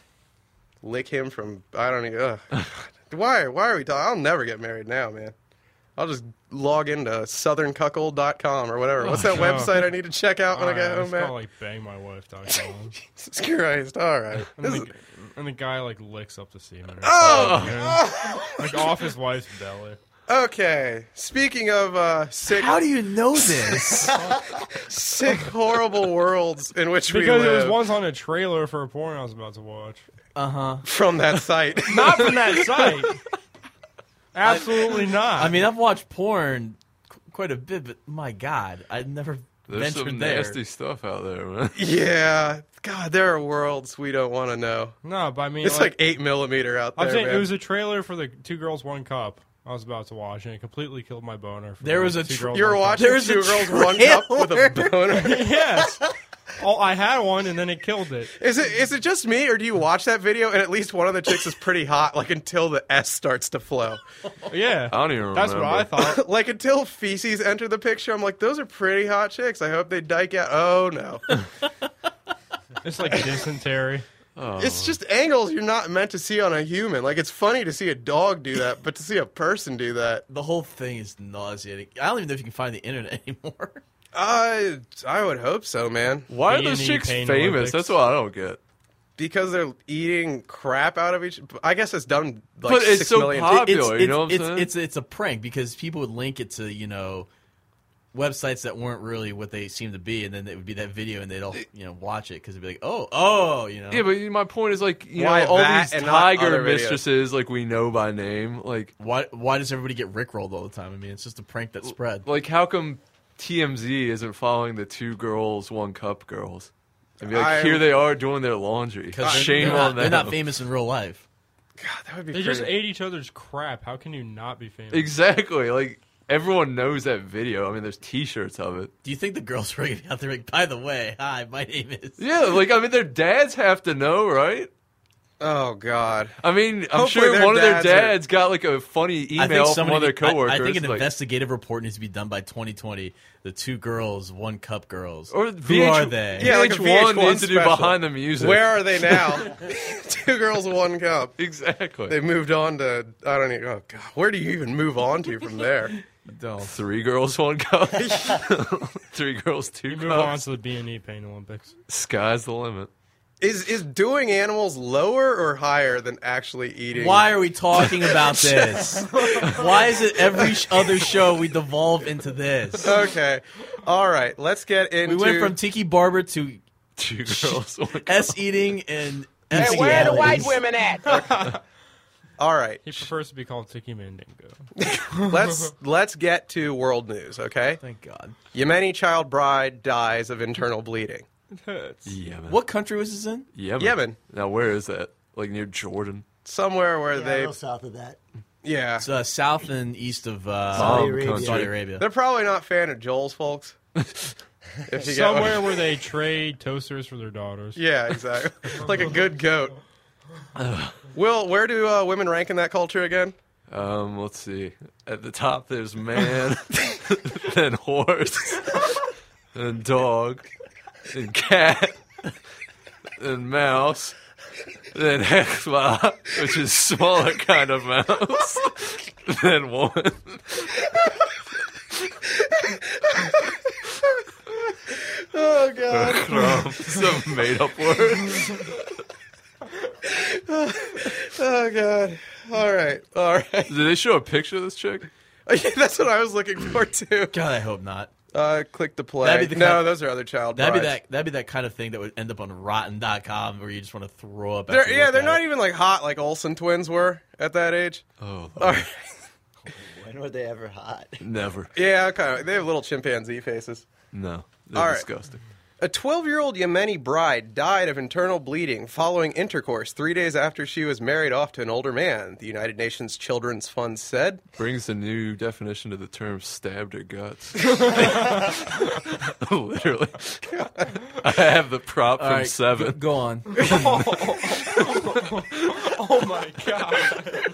Lick him from, I don't even, ugh. Why, why are we talking? I'll never get married now, man. I'll just log into southern cuckold dot com or whatever. What's that Oh, website I need to check out when I get Alright, home, it's man? called like bang my wife dot com. Jesus Christ. All right. And, This is- the, and the guy like licks up the semen. Or Oh! something, you know? Like off his wife's belly. Okay. Speaking of uh, sick, How do you know this? sick, horrible worlds in which we Because live. it was once on a trailer for a porn I was about to watch. Uh huh. From that site. Not from that site. Absolutely not. I mean, I've watched porn qu- quite a bit, but my God, I've never There's ventured some there. nasty stuff out there, man. Yeah. God, there are worlds we don't want to know. No, but I mean, It's like, eight millimeter out there, I'm saying man. it was a trailer for the Two Girls One Cup I was about to watch, and it completely killed my boner. For There the was a Two tr- Girls, You were One watching Cup. There's Two a Girls, One Cup with a boner? Yes. Oh, I had one, and then it killed it. Is it is it just me, or do you watch that video and at least one of the chicks is pretty hot, like until the S starts to flow? Yeah. I don't even remember. That's what I thought. Like until feces enter the picture, I'm like, those are pretty hot chicks. I hope they dike out. Oh no. It's like dysentery. Oh. It's just angles you're not meant to see on a human. Like, it's funny to see a dog do that, but to see a person do that. The whole thing is nauseating. I don't even know if you can find the internet anymore. Uh, I would hope so, man. Why are those B and E chicks Pain famous? Olympics. That's what I don't get. Because they're eating crap out of each. I guess it's done like But it's six so million. pop- It's, Popular, it's, you know what I'm it's, saying? it's, it's a prank because people would link it to, you know, websites that weren't really what they seem to be, and then it would be that video, and they'd all, you know, watch it because they'd be like, oh, oh, you know. Yeah, but my point is, like, you Why know, all that these and not other tiger videos? mistresses, like, we know by name. Like, Why, why does everybody get rickrolled all the time? I mean, it's just a prank that spread. like how come T M Z isn't following the Two Girls, One Cup girls? And be like, I- here they are doing their laundry. Because they're, Shame they're on not, them. they're not famous in real life. God, that would be They pretty. just ate each other's crap. How can you not be famous? Exactly. Like, everyone knows that video. I mean, there's T-shirts of it. Do you think the girls were going to be out there like, by the way, hi, my name is... Yeah, like, I mean, their dads have to know, right? Oh God. I mean, I'm Hopefully sure their one of their dads are- dads got, like, a funny I email think from somebody, one of their I- coworkers. I, think an like, investigative report needs to be done by twenty twenty. The Two Girls, One Cup girls. Or Who V H are they? Yeah, like a V H one V H one needs to do special. behind the music. Where are they now? Two girls, one cup. Exactly. They moved on to I don't even. Oh God, where do you even move on to from there? Don't. Three girls, one cup. Three girls, two You move on cups. to the B and E Pain Olympics. Sky's the limit. Is is doing animals lower or higher than actually eating? Why are we talking about this? Why is it every sh- other show we devolve into this? Okay, all right. Let's get into. We went from Tiki Barber to Two girls, one cup. S eating and Hey, F where the C white Ls. women at? All right. He prefers to be called Tiki Mandingo. Let's let's get to world news. Okay. Thank God. Yemeni child bride dies of internal bleeding. Yemen. What country was this in? Yemen. Yemen. Now, where is that? Like near Jordan? Somewhere where Yeah, a they. little south of that. Yeah. It's uh, south and east of uh, Saudi Bomb Arabia. country. Saudi Arabia. They're probably not a fan of Joel's folks. If you get Somewhere what- where they trade toasters for their daughters. Yeah, exactly. Like a good goat. Will, where do uh, women rank in that culture again? Um, let's see. At the top, there's man, then horse, then dog, then cat, then mouse, then hexma, which is smaller kind of mouse, then woman. Oh God. Kram, some made up word. Oh God. All right. All right. Did they show a picture of this chick? Yeah, that's what I was looking for too. God, I hope not. Uh, click to play. That'd be the no, kind- those are other child That'd be brides. that. That'd be that kind of thing that would end up on Rotten dot com, where you just want to throw up. They're, after you yeah, look they're at not it. even like hot like Olsen twins were at that age. Oh, All right. When were they ever hot? never. Yeah, kind of. They have little chimpanzee faces. No, they're All right. disgusting. A twelve-year-old Yemeni bride died of internal bleeding following intercourse three days after she was married off to an older man, the United Nations Children's Fund said. Brings a new definition to the term "stabbed her guts." Literally, I have the prop All from right, Seven. Go, go on. Oh my God.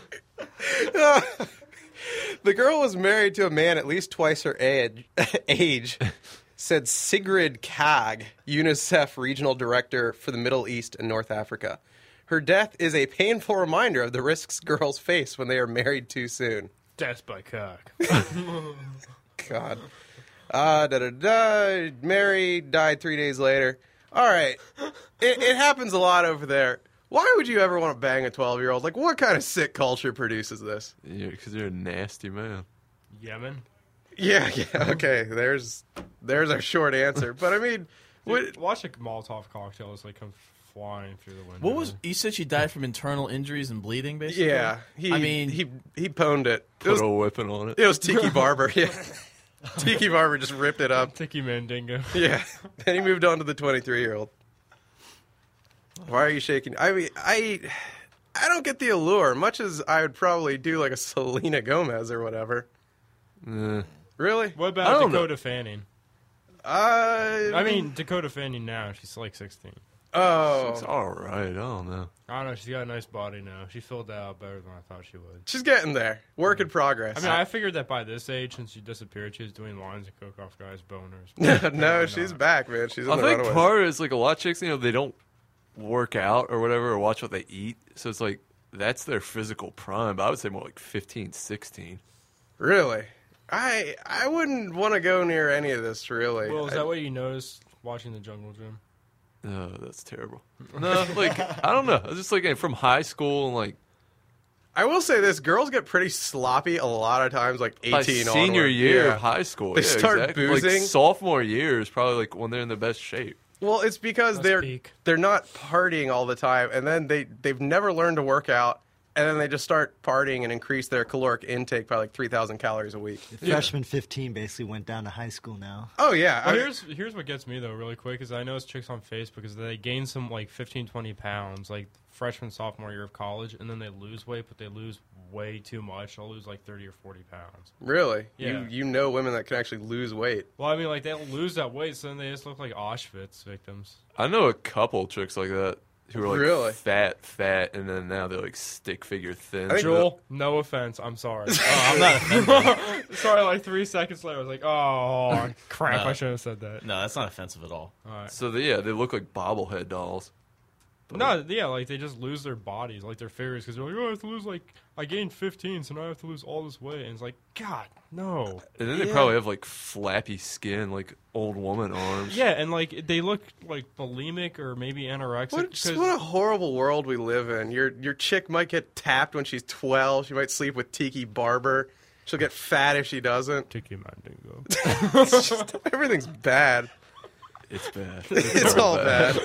The girl was married to a man at least twice her age, age said Sigrid Kaag, UNICEF Regional Director for the Middle East and North Africa. Her death is a painful reminder of the risks girls face when they are married too soon. Death by cock. God. Uh, da da da. Mary died three days later. All right. It, it happens a lot over there. Why would you ever want to bang a twelve-year-old? Like, what kind of sick culture produces this? Yeah, because you're a nasty man. Yemen. Yeah, yeah, okay. There's there's our short answer. But I mean, Dude, watch a Molotov cocktail just like come flying through the window. What was you said she died from internal injuries and bleeding, basically? yeah, he I mean, he he pwned it. Put It was, a whipping on it. it was Tiki Barber. Yeah, Tiki Barber just ripped it up. Tiki Mandingo. Yeah, then he moved on to the twenty-three-year-old. Why are you shaking? I mean, I I don't get the allure. Much as I would probably do like a Selena Gomez or whatever. Eh. Really? What I about don't Dakota know. Fanning? Uh, I mean, Dakota Fanning now. She's like sixteen. Oh. It's all right. I don't know. I don't know. She's got a nice body now. She filled out better than I thought she would. She's getting there. Work in progress. I mean, I figured that by this age, since she disappeared, she was doing lines and cook off guys' boners. no, she's back, man. She's in I the think Runaways. part is like a lot of chicks, you know, they don't work out or whatever or watch what they eat. So it's like that's their physical prime. But I would say more like fifteen, sixteen. Really? I I wouldn't want to go near any of this, really. Well, is I- that what you noticed watching the Jungle Gym? No, that's terrible. No, like I don't know. It's just like from high school and like I will say this: girls get pretty sloppy a lot of times, like by eighteen. senior onward. year Yeah. of high school. They yeah, start exactly. boozing. Like sophomore year is probably like when they're in the best shape. Well, it's because Must they're peak. they're not partying all the time, and then they they've never learned to work out, and then they just start partying and increase their caloric intake by like three thousand calories a week. Freshman fifteen basically went down to high school now. Oh yeah. Well, I- here's here's what gets me though, really quick, is I noticed chicks on Facebook because they gain some like fifteen, twenty pounds, like freshman, sophomore year of college, and then they lose weight, but they lose way too much. They'll lose like thirty or forty pounds. Really? Yeah. You you know women that can actually lose weight. Well, I mean, like they'll lose that weight, so then they just look like Auschwitz victims. I know a couple chicks like that who are like Really? fat, fat, and then now they're like stick figure thin. Joel, no offense, I'm sorry. Oh, I'm not offended. Sorry, like three seconds later, I was like, oh crap, No. I shouldn't have said that. No, that's not offensive at all. All right. So they, yeah, they look like bobblehead dolls. No, yeah, like they just lose their bodies, like their figures, because they're like, oh, I have to lose like I gained fifteen, so now I have to lose all this weight, and it's like, God, no. And then they Yeah. probably have like flappy skin, like old woman arms. Yeah, and like they look like bulimic or maybe anorexic. What, just 'cause- what a horrible world we live in. Your your chick might get tapped when she's twelve. She might sleep with Tiki Barber. She'll get fat if she doesn't. Tiki Mandingo. It's just, everything's bad. It's bad. It's all bad.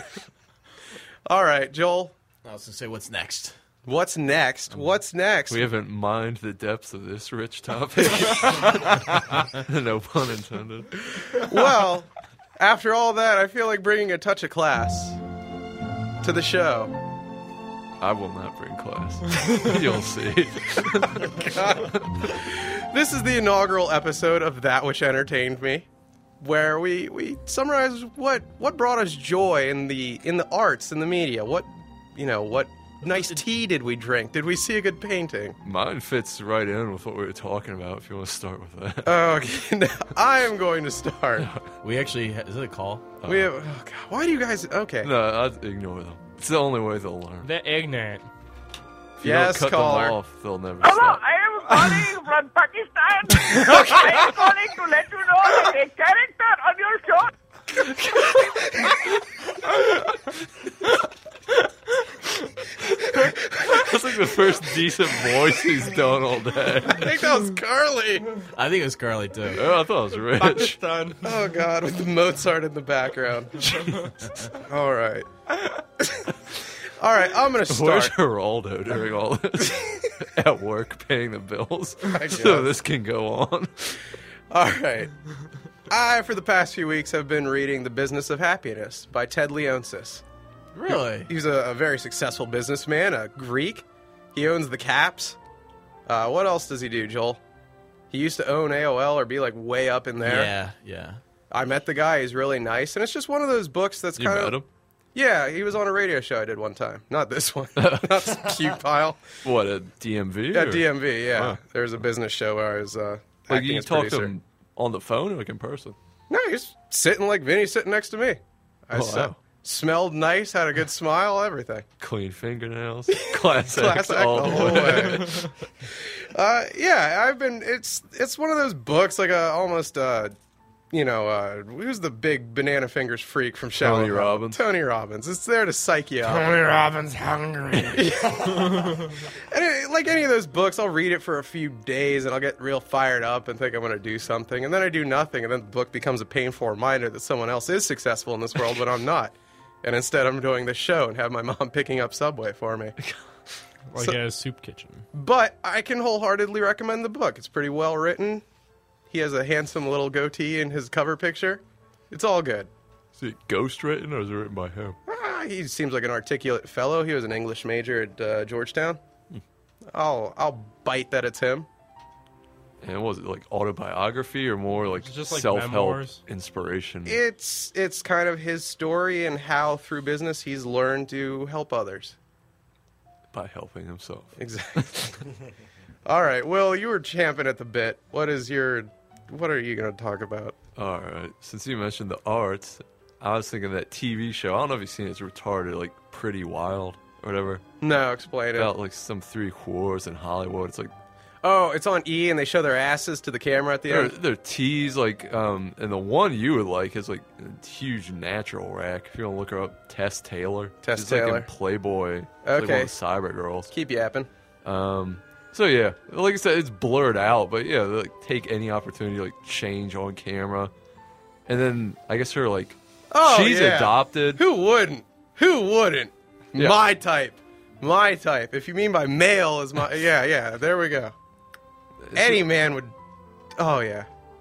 All right, Joel. I was gonna say, what's next? What's next? What's next? We haven't mined the depths of this rich topic. No pun intended. Well, after all that, I feel like bringing a touch of class to the show. I will not bring class. You'll see. This is the inaugural episode of That Which Entertained Me, where we, we summarize what what brought us joy in the in the arts, in the media. What you know, what nice tea did we drink? Did we see a good painting? Mine fits right in with what we were talking about. If you want to start with that. Okay, now I am going to start. We actually ha- is it a call? We have. Oh God, why do you guys? Okay. No, I ignore them. It's the only way they'll learn. They're ignorant. If you Yes, don't cut caller. them off, they'll never Hello, stop. I am calling from Pakistan. I am calling to let you know that a character on your show. That's like the first decent voice he's done all day. I think that was Carly. I think it was Carly too. Oh, I thought it was Rich. Pakistan. Oh God, with the Mozart in the background. All right. All right, I'm going to Where's start. Geraldo during all this? At work, paying the bills, I so guess. this can go on. All right. I, for the past few weeks, have been reading The Business of Happiness by Ted Leonsis. Really? He's a, a very successful businessman, a Greek. He owns the Caps. Uh, what else does he do, Joel? He used to own A O L or be like way up in there. Yeah, yeah. I met the guy. He's really nice. And it's just one of those books that's You kind met of... him? Yeah, he was on a radio show I did one time. Not this one. Not some cute pile. What, at D M V? Yeah, or- D M V, yeah. Wow. There was a business show where I was uh, Like acting you as talked to producer. him on the phone or like in person? No, he was sitting like Vinny sitting next to me. I Oh, s- wow. smelled nice, had a good smile, everything. Clean fingernails. Class Class X act all the the whole way. way. Uh, yeah, I've been. It's it's one of those books, like a almost uh, you know, uh, who's the big banana fingers freak from Shallow Tony Hal? Robbins. Tony Robbins. It's there to psych you out. Tony Robbins hungry. And it, like any of those books, I'll read it for a few days and I'll get real fired up and think I'm going to do something. And then I do nothing. And then the book becomes a painful reminder that someone else is successful in this world, but I'm not. And instead I'm doing this show and have my mom picking up Subway for me. Like So- a soup kitchen. But I can wholeheartedly recommend the book. It's pretty well written. He has a handsome little goatee in his cover picture. It's all good. Is it ghost written or is it written by him? Ah, he seems like an articulate fellow. He was an English major at uh, Georgetown. I'll I'll bite that it's him. And was it like autobiography or more like Just like self-help memoirs? inspiration? It's it's kind of his story and how through business he's learned to help others. By helping himself. Exactly. All right, Will, you were champing at the bit. What is your what are you going to talk about? All right. Since you mentioned the arts, I was thinking that T V show. I don't know if you've seen it. It's retarded, like Pretty Wild or whatever. No, explain it. About like some three whores in Hollywood. It's like Oh, it's on E, and they show their asses to the camera at the they're, end. they're tees like um, and the one you would like is like a huge natural rack. If you want to look her up, Tess Taylor. Tess She's Taylor. like in Playboy. She's like one Okay. of the cyber girls. Keep yapping. Um, so yeah, like I said, it's blurred out, but yeah, they, like take any opportunity to like change on camera, and then I guess her like Oh, she's yeah. adopted. Who wouldn't? Who wouldn't? Yeah. My type. My type. If you mean by male is my yeah, yeah, there we go. Any man would Oh yeah.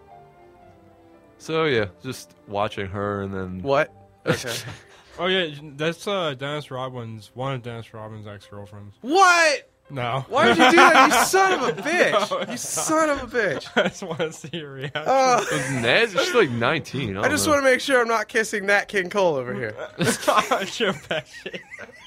So yeah, just watching her and then What? Okay. Oh yeah, that's uh, Dennis Rodman's one of Dennis Rodman's ex girlfriends. What? No. Why did you do that? You son of a No, bitch. you it's son of a bitch. I just want to see your reaction. Oh. It's nasty. She's like nineteen. I, I don't just know. want to make sure I'm not kissing Nat King Cole over here. Joe Pesci.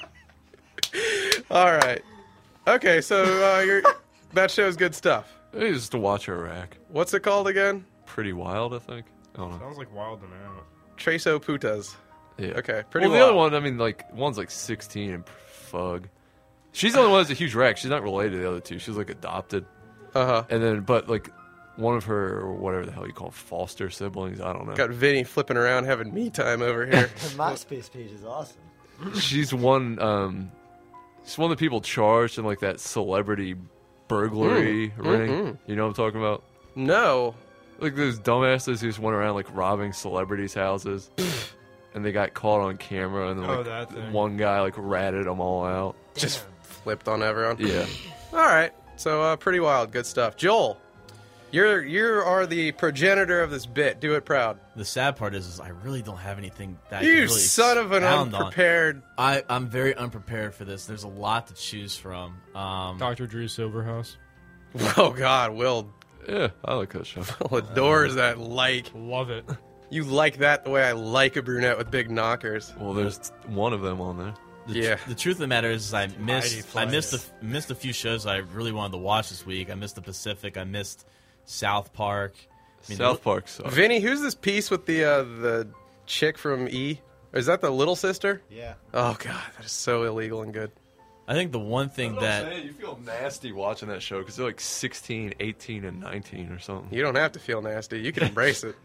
All right. Okay, so uh, you're, that show's good stuff. It's just to watch her rack. What's it called again? Pretty Wild, I think. I don't know. Sounds like Wild and Out. Treso Putas. Yeah. Okay, pretty well. The wild. other one, I mean, like one's like sixteen and fug. She's the only one that's a huge rack. She's not related to the other two. She's like adopted. Uh huh. And then, but like one of her, or whatever the hell you call them, foster siblings. I don't know. Got Vinny flipping around having me time over here. Her MySpace page is awesome. She's one. Um, she's one of the people charged in like that celebrity burglary Mm, ring. mm-mm. You know what I'm talking about? No. Like those dumbasses who just went around like robbing celebrities' houses, and they got caught on camera, and then Oh, like that thing. one guy like ratted them all out. Just flipped on everyone. Yeah. All right. So uh, pretty wild. Good stuff. Joel, you're you are the progenitor of this bit. Do it proud. The sad part is, is I really don't have anything that I You can really son of an expound on. unprepared. I, I'm very unprepared for this. There's a lot to choose from. Um, Doctor Drew Silverhouse. Oh God, Will Yeah, I like that show. Will adores that like. Love it. You like that the way I like a brunette with big knockers. Well, there's one of them on there. The, Yeah. tr- the truth of the matter is, is I missed I place. missed a, missed a few shows I really wanted to watch this week. I missed the Pacific. I missed South Park. I mean, South the- Park sucks. Vinny, who's this piece with the uh, the chick from E? Is that the little sister? Yeah. Oh God, that is so illegal and good. I think the one thing that you feel nasty watching that show because they're like sixteen, eighteen, and nineteen or something. You don't have to feel nasty. You can embrace it.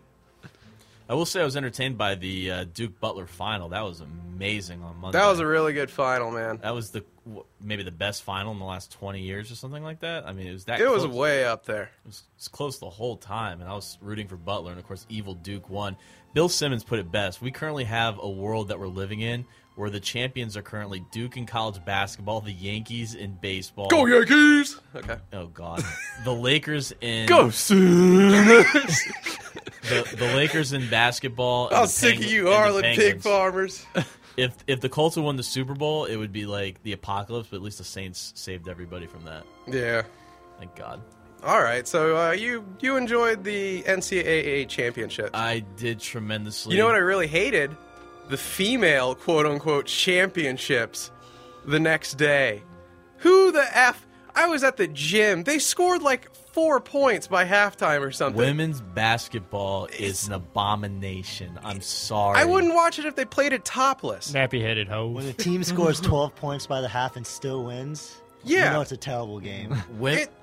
I will say I was entertained by the uh, Duke Butler final. That was amazing on Monday. That was a really good final, man. That was the w- maybe the best final in the last twenty years or something like that. I mean, it was that. It was close. way up there. It was, it was close the whole time, and I was rooting for Butler, and of course, evil Duke won. Bill Simmons put it best. We currently have a world that we're living in where the champions are currently Duke in college basketball, the Yankees in baseball. Go Yankees! Okay. Oh God, the Lakers in Go Sooners! the, the Lakers in basketball. and How the sick Pengu- of you, and the Arlen pig Penguins. farmers. If if the Colts had won the Super Bowl, it would be like the apocalypse. But at least the Saints saved everybody from that. Yeah. Thank God. All right. So uh, you you enjoyed the N C double A championship. I did tremendously. You know what I really hated? The female quote unquote championships the next day. Who the F? I was at the gym. They scored like four points by halftime or something. Women's basketball is an abomination. I'm sorry. I wouldn't watch it if they played it topless. Nappy-headed hoe. When a team scores twelve points by the half and still wins, Yeah. you know it's a terrible game. Wom- It-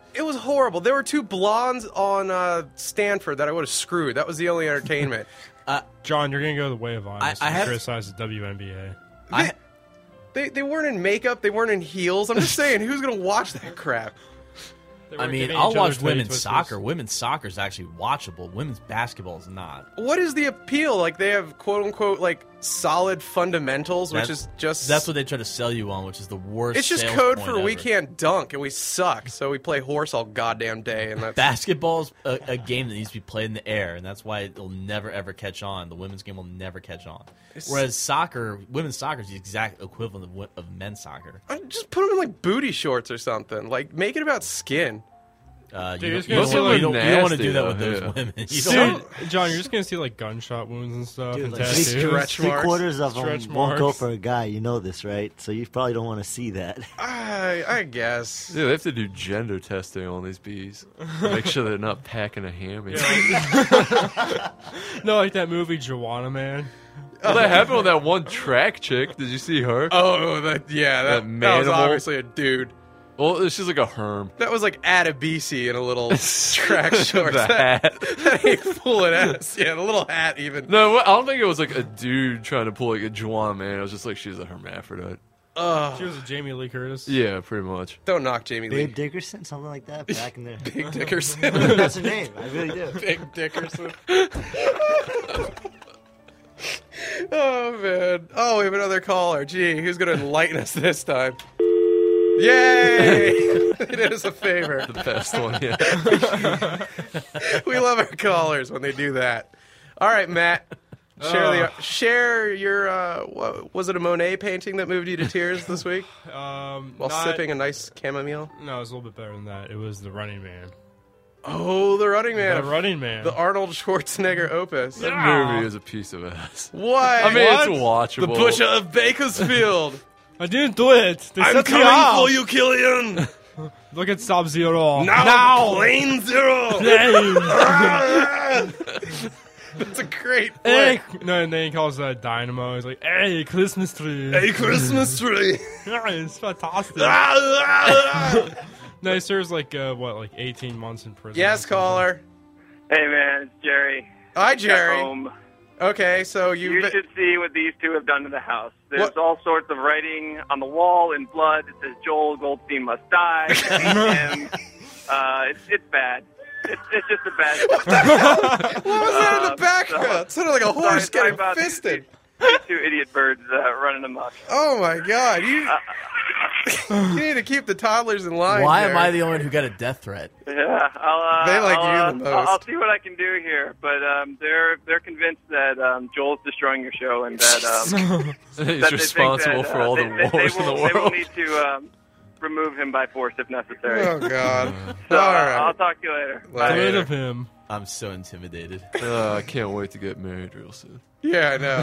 It was horrible. There were two blondes on uh, Stanford that I would have screwed. That was the only entertainment. uh, John, you're gonna go the way of honest. I- I and have- criticize the W N B A. I, they they weren't in makeup. They weren't in heels. I'm just saying, who's gonna watch that crap? I mean, I'll watch women's soccer. Women's soccer is actually watchable. Women's basketball is not. What is the appeal? Like they have quote unquote like solid fundamentals, which That's- is just that's what they try to sell you on, which is the worst. it's just sales code point for we ever. can't dunk and we suck, so we play horse all goddamn day. And that's Basketball's a, a game that needs to be played in the air, and that's why it'll never ever catch on. The women's game will never catch on. It's- Whereas soccer, women's soccer is the exact equivalent of, wo- of men's soccer. just put them in like booty shorts or something. Like make it about skin. Uh, Dude, you, you're don't, just you, gonna don't, see, want- like, you, don't, you don't want to nasty, do that though, with those yeah. women. You Dude, don't want- John, you're just gonna see like gunshot wounds and stuff Dude, and like, tattoos. stretch Three marks. quarters of them Stretch won't go marks. for a guy. You know this, right? So you probably don't want to see that. I I guess. Yeah, they have to do gender testing on these bees. Make sure they're not packing a hammy. No, like that movie Joanna Man. Well, that happened with that one track chick. Did you see her? Oh, that yeah, that, That that was manimal. obviously a dude. Well, she's like a herm. That was like Adebisi in a little track shorts. The that, hat. that ain't fooling ass. Yeah, the little hat even. No, I don't think it was like a dude trying to pull like a Juwan man. It was just like she's a hermaphrodite. Uh, She was a Jamie Lee Curtis. Yeah, pretty much. Don't knock Jamie Lee. Babe Dickerson, something like that, back in the Big Dickerson. That's her name. I really do. Big Dickerson. Oh man. Oh, we have another caller. Gee, who's gonna enlighten us this time? Yay! They did us a favor. The best one, yeah. We love our callers when they do that. All right, Matt. Share Uh. the share your uh, what, was it a Monet painting that moved you to tears this week Um, while not- sipping a nice chamomile? No, it was a little bit better than that. It was The Running Man. Oh, The Running Man. The Running Man. The Arnold Schwarzenegger opus. That Yeah. movie is a piece of ass. What? I mean, What? it's watchable. The Butcher of Bakersfield. I didn't do it. They I'm set me coming up. for you, Killian. Look at Sub Zero. Now, Lane Zero. Hey. That's a great play. Hey, no, and then he calls that Dynamo. He's like, "Hey, Christmas tree! Hey, Christmas tree!" Yeah, it's fantastic. No, he serves like uh, what, like eighteen months in prison. Yes, caller. Hey man, it's Jerry. Hi, Back Jerry. home. Okay, so you. You be- should see what these two have done to the house. There's What? all sorts of writing on the wall in blood. It says Joel Goldstein must die. I hate him. Uh, it's it's bad. It's, it's just a bad. What the hell? What was that in Uh, the background? so- It sounded like a sorry- horse sorry getting about these- fisted. These two idiot birds uh, running amok. Oh my God! You, you need to keep the toddlers in line. Why am Jerry. I the only one who got a death threat? Yeah, I'll, uh, They like I'll, you uh, the I'll, I'll most. see what I can do here, but um, they're they're convinced that um, Joel's destroying your show and that um, He's that they think responsible that, for uh, all they, the they- wars they in will, the They will world. need to um, remove him by force if necessary. Oh God! So, All uh, right. I'll talk to you later. Later. Bye. Rid of him. I'm so intimidated. Uh, I can't wait to get married real soon. Yeah, I know.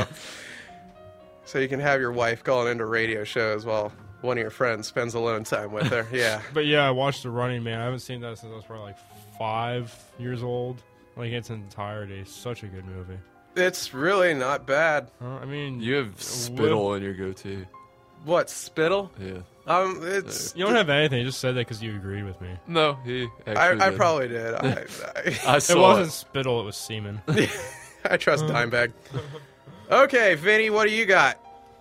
So you can have your wife calling into radio shows while one of your friends spends alone time with her. Yeah. But yeah, I watched The Running Man. I haven't seen that since I was probably like five years old. Like its entirety. It's such a good movie. It's really not bad. Uh, I mean, You have spittle in your goatee. What, spittle? Yeah. Um, it's. You don't have anything. You just said that because you agreed with me. No, he I, actually I did. probably did. I, I, I saw It wasn't it. spittle. It was semen. I trust Dimebag. Okay, Vinny, what do you got?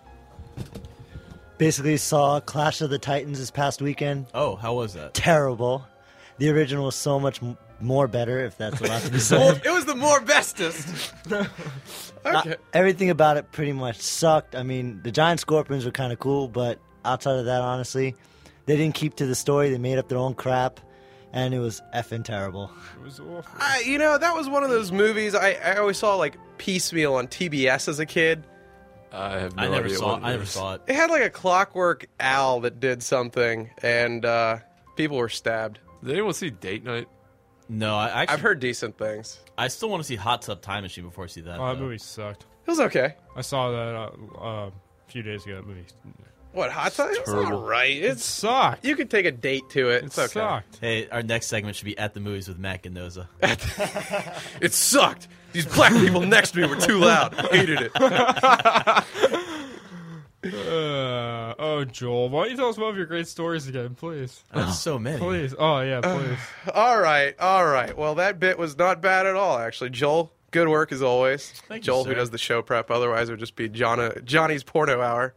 Basically saw Clash of the Titans this past weekend. Oh, how was that? Terrible. The original was so much m- more better, if that's allowed to be Well, said. it was the more bestest. Uh, Okay. everything about it pretty much sucked. I mean, the giant scorpions were kind of cool, but outside of that, honestly, they didn't keep to the story. They made up their own crap, and it was effing terrible. It was awful. I, you know, that was one of those movies I, I always saw like piecemeal on T B S as a kid. I have no I never idea saw. what I never is. saw it. It had like a Clockwork Owl that did something, and uh, people were stabbed. Did anyone see Date Night? No, I actually. I've heard decent things. I still want to see Hot Tub Time Machine before I see that. Oh, that though. movie sucked. It was okay. I saw that uh, uh, a few days ago. That movie. What, Hot Tub? It's Terrible. all right. It It's sucked. you could take a date to it. It It's okay. sucked. Hey, our next segment should be At the Movies with Matt Ganoza. It sucked. These black people next to me were too loud. I hated it. Uh, oh, Joel, why don't you tell us one of your great stories again, please? That's so many. Please. Oh, yeah, please. All right, all right. Well, that bit was not bad at all, actually. Joel, good work as always. Thank you, Joel, sir. who does the show prep. Otherwise, it would just be John, Johnny's Porno Hour.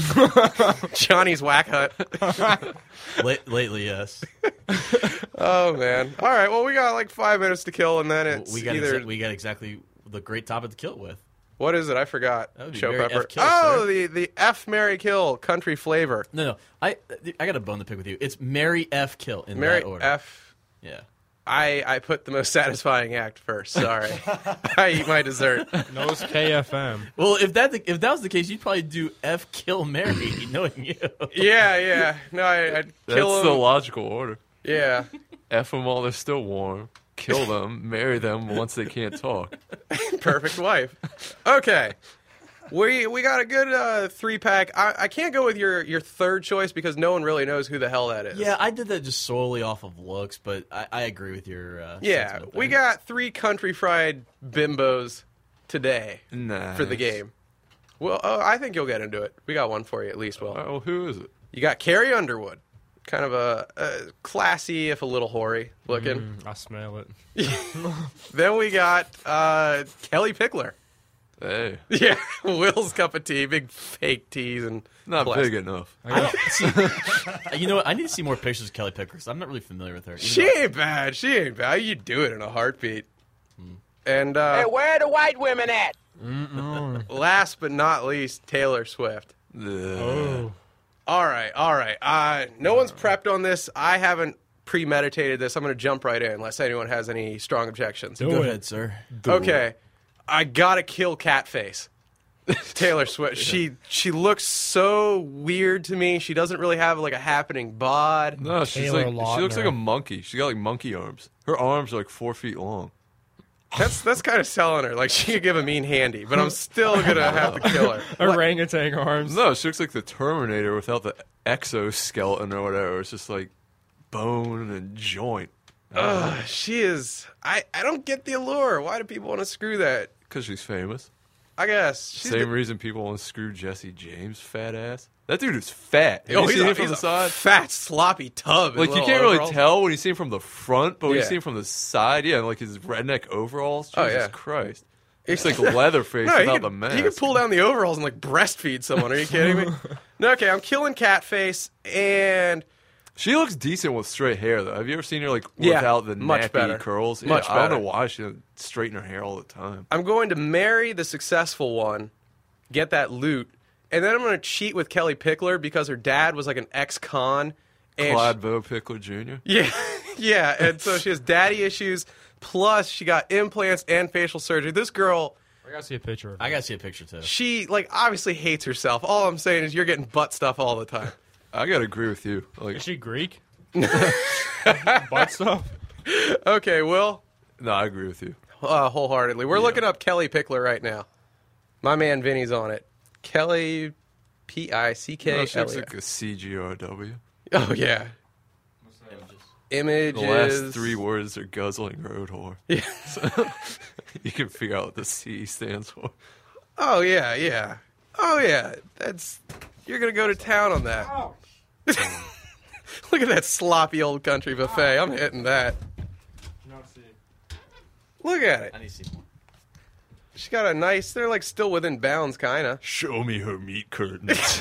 Johnny's Whack Hut. Late, lately, yes. Oh, man. All right, well, we got like five minutes to kill, and then it's we got either... exa- we got exactly the great topic to kill it with. What is it? I forgot. That would be Show Mary prepper. F. Kill, oh, sir. the, the F, Mary, Kill country flavor. No, no. I I got a bone to pick with you. It's Mary F. Kill in Mary that order. F. Yeah. I, I put the most satisfying act first. Sorry. I eat my dessert. No, it's K F M. Well, if that if that was the case, you'd probably do F Kill Mary, knowing you. Yeah, yeah. No, I, I'd kill That's them. the logical order. Yeah. F them while they're still warm. Kill them. Marry them once they can't talk. Perfect wife. Okay. We we got a good uh, three pack. I, I can't go with your, your third choice because no one really knows who the hell that is. Yeah, I did that just solely off of looks, but I, I agree with your. Uh, Yeah, sentiment we there. got three country fried bimbos today Nice. for the game. Well, oh, I think you'll get into it. We got one for you at least. Will. All right, well, who is it? You got Carrie Underwood, kind of a, a classy if a little hoary looking. Mm, I smell it. Then we got uh, Kelly Pickler. Hey, Yeah, Will's cup of tea, big fake teas and not plastic. big enough. I don't see, you know what? I need to see more pictures of Kelly Pickler because I'm not really familiar with her. even She though I- ain't bad. She ain't bad. You do it in a heartbeat. And uh, Hey, where are the white women at? last but not least, Taylor Swift. Oh. All right, all right. Uh, no one's prepped on this. I haven't premeditated this. I'm going to jump right in unless anyone has any strong objections. Go ahead, sir. Okay, I gotta kill Catface. Taylor Swift. She she looks so weird to me. She doesn't really have like a happening bod. No, she's Taylor like she looks like Lautner. a monkey. She got like monkey arms. Her arms are like four feet long. That's that's kind of selling her. Like she could give a mean handy, but I'm still gonna have to kill her. Orangutan arms. No, she looks like the Terminator without the exoskeleton or whatever. It's just like bone and joint. Ugh, she is. I I don't get the allure. Why do people want to screw that? Because she's famous. I guess she's Same the- reason people want to screw Jesse James, fat ass. That dude is fat. Have Oh, you he's seen a, him from he's the a side? fat, sloppy tub. in Like you little can't really overalls. tell when you see him from the front, but when Yeah. you see him from the side, yeah, like his redneck overalls. Jesus Oh, yeah. Christ! It's like Leatherface No, he without could, the mask. he could pull down the overalls and like breastfeed someone. Are you kidding me? No, okay, I'm killing Catface, and She looks decent with straight hair, though. Have you ever seen her like Yeah, without the much nappy better. curls? Much yeah, I don't better. know why she doesn't straighten her hair all the time. I'm going to marry the successful one, get that loot, and then I'm going to cheat with Kelly Pickler because her dad was like an ex-con. and Clyde Bo Pickler Junior Yeah, yeah, and so she has daddy issues. Plus, she got implants and facial surgery. This girl, I gotta see a picture of her. I gotta see a picture too. she like obviously hates herself. All I'm saying is you're getting butt stuff all the time. I gotta agree with you. Like, Is she Greek? Butt stuff? Okay, Will, no, I agree with you. uh, wholeheartedly. We're Yeah. looking up Kelly Pickler right now. My man Vinny's on it. Kelly, P I C K No, she L looks E. like a C G R W. Oh yeah. Images. The last three words are guzzling road whore. Yeah. So, you can figure out what the C stands for. Oh yeah, yeah. Oh yeah. That's you're gonna go to town on that. Look at that sloppy old country buffet. I'm hitting that. Look at it. I need to see more. She got a nice. They're like still within bounds, kind of. Show me her meat curtains.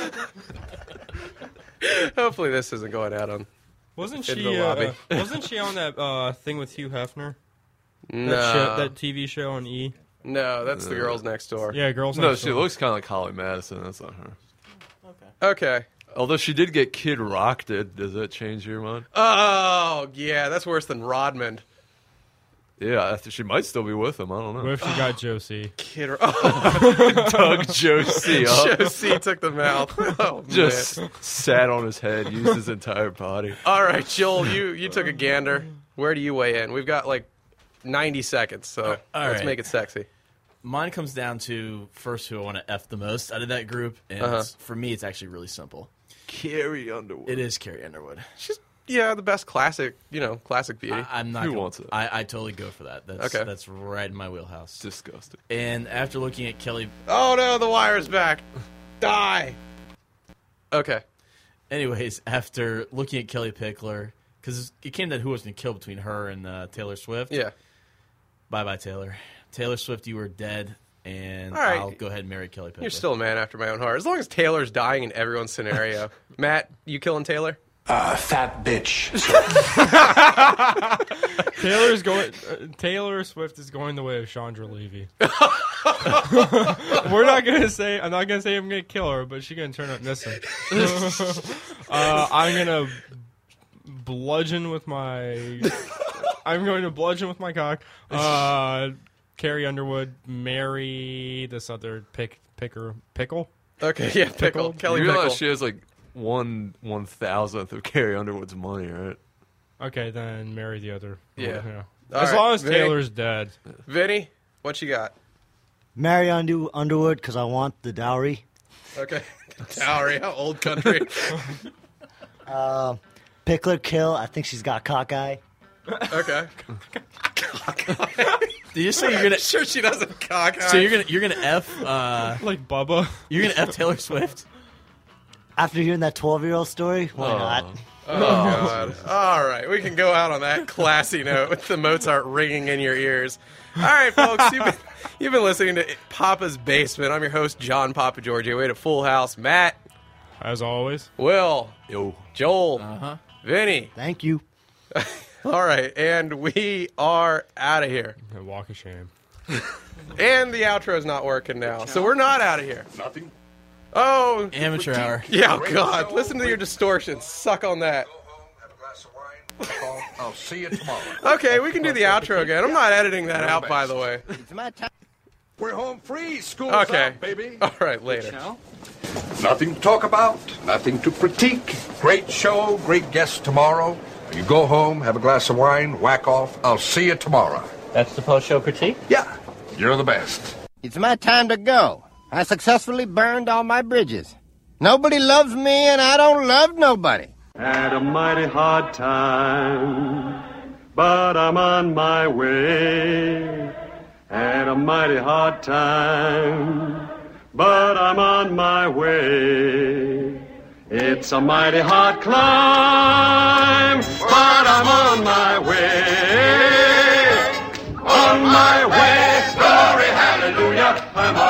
Hopefully, this isn't going out on. Wasn't in she? the lobby. Uh, wasn't she on that uh, thing with Hugh Hefner? No, That, show, that T V show on E. no, that's the girls next door. Yeah, girls. no, Next she Door. looks kind of like Holly Madison. That's not her. Okay. Although she did get Kid Rock, did does that change your mind? Oh yeah, that's worse than Rodman. Yeah, I think she might still be with him. I don't know. What if she got Josie? Kid. Oh, Dug Josie up. Josie took the mouth. Oh, Just man. sat on his head, used his entire body. All right, Joel, you you took a gander. Where do you weigh in? We've got like ninety seconds, so All let's right. make it sexy. Mine comes down to first who I want to F the most out of that group, and Uh-huh. it's- for me, it's actually really simple. Carrie Underwood. It is Carrie Underwood. She's yeah, the best classic, you know, classic beauty. I, I'm not. Who gonna, wants it? I, I totally go for that. That's, Okay. That's right in my wheelhouse. Disgusting. And after looking at Kelly, Oh no, the wire's back. Die. Okay. Anyways, after looking at Kelly Pickler, because it came down to who was going to kill between her and uh, Taylor Swift. Yeah. Bye-bye, Taylor. Taylor Swift, you were dead, and All right. I'll go ahead and marry Kelly Pickler. You're still a man after my own heart. As long as Taylor's dying in everyone's scenario. Matt, you killing Taylor? Uh, fat bitch. Taylor's going. Uh, Taylor Swift is going the way of Chandra Levy. We're not gonna say. I'm not gonna say I'm gonna kill her, but she's gonna turn up missing. uh, I'm gonna bludgeon with my. I'm going to bludgeon with my cock. Uh, Carrie Underwood, marry this other pick picker pickle. Okay, yeah, pickle. Kelly you realize Pickle. she has like one one thousandth of Carrie Underwood's money, right? Okay, then marry the other. Yeah. As All right, long as Vinny. Taylor's dead. Vinny, what you got? Marry Undu- Underwood because I want the dowry. Okay. Dowry, how old country? Uh, Pickler kill. I think she's got cockeye. Okay. Did you say you're gonna? Sure, she doesn't cock. So you're gonna you're gonna f uh, like Bubba. You're gonna f Taylor Swift. After hearing that twelve-year-old story, why Oh. not? Oh, God. All right. We can go out on that classy note with the Mozart ringing in your ears. All right, folks. You've been, you've been listening to Papa's Basement. I'm your host, John Papa Giorgio. We had a full house. Matt. As always. Will. Yo. Joel. Uh-huh. Vinny. Thank you. All right. And we are out of here. A walk of shame. And the outro's not working now. So we're not out of here. Nothing. Oh. Amateur hour. Yeah, oh, God. Listen to your distortions. Suck on that. I'll see you tomorrow. Okay, we can do the outro again. I'm not editing that out, by the way. It's my time. We're home free. School's Okay. out, baby. All right, later. Nothing to talk about. Nothing to critique. Great show. Great guest tomorrow. You go home, have a glass of wine, whack off. I'll see you tomorrow. That's the post-show critique? Yeah. You're the best. It's my time to go. I successfully burned all my bridges. Nobody loves me, and I don't love nobody. Had a mighty hard time, but I'm on my way. Had a mighty hard time, but I'm on my way. It's a mighty hard climb, but I'm on my way. On my way, glory, hallelujah, I'm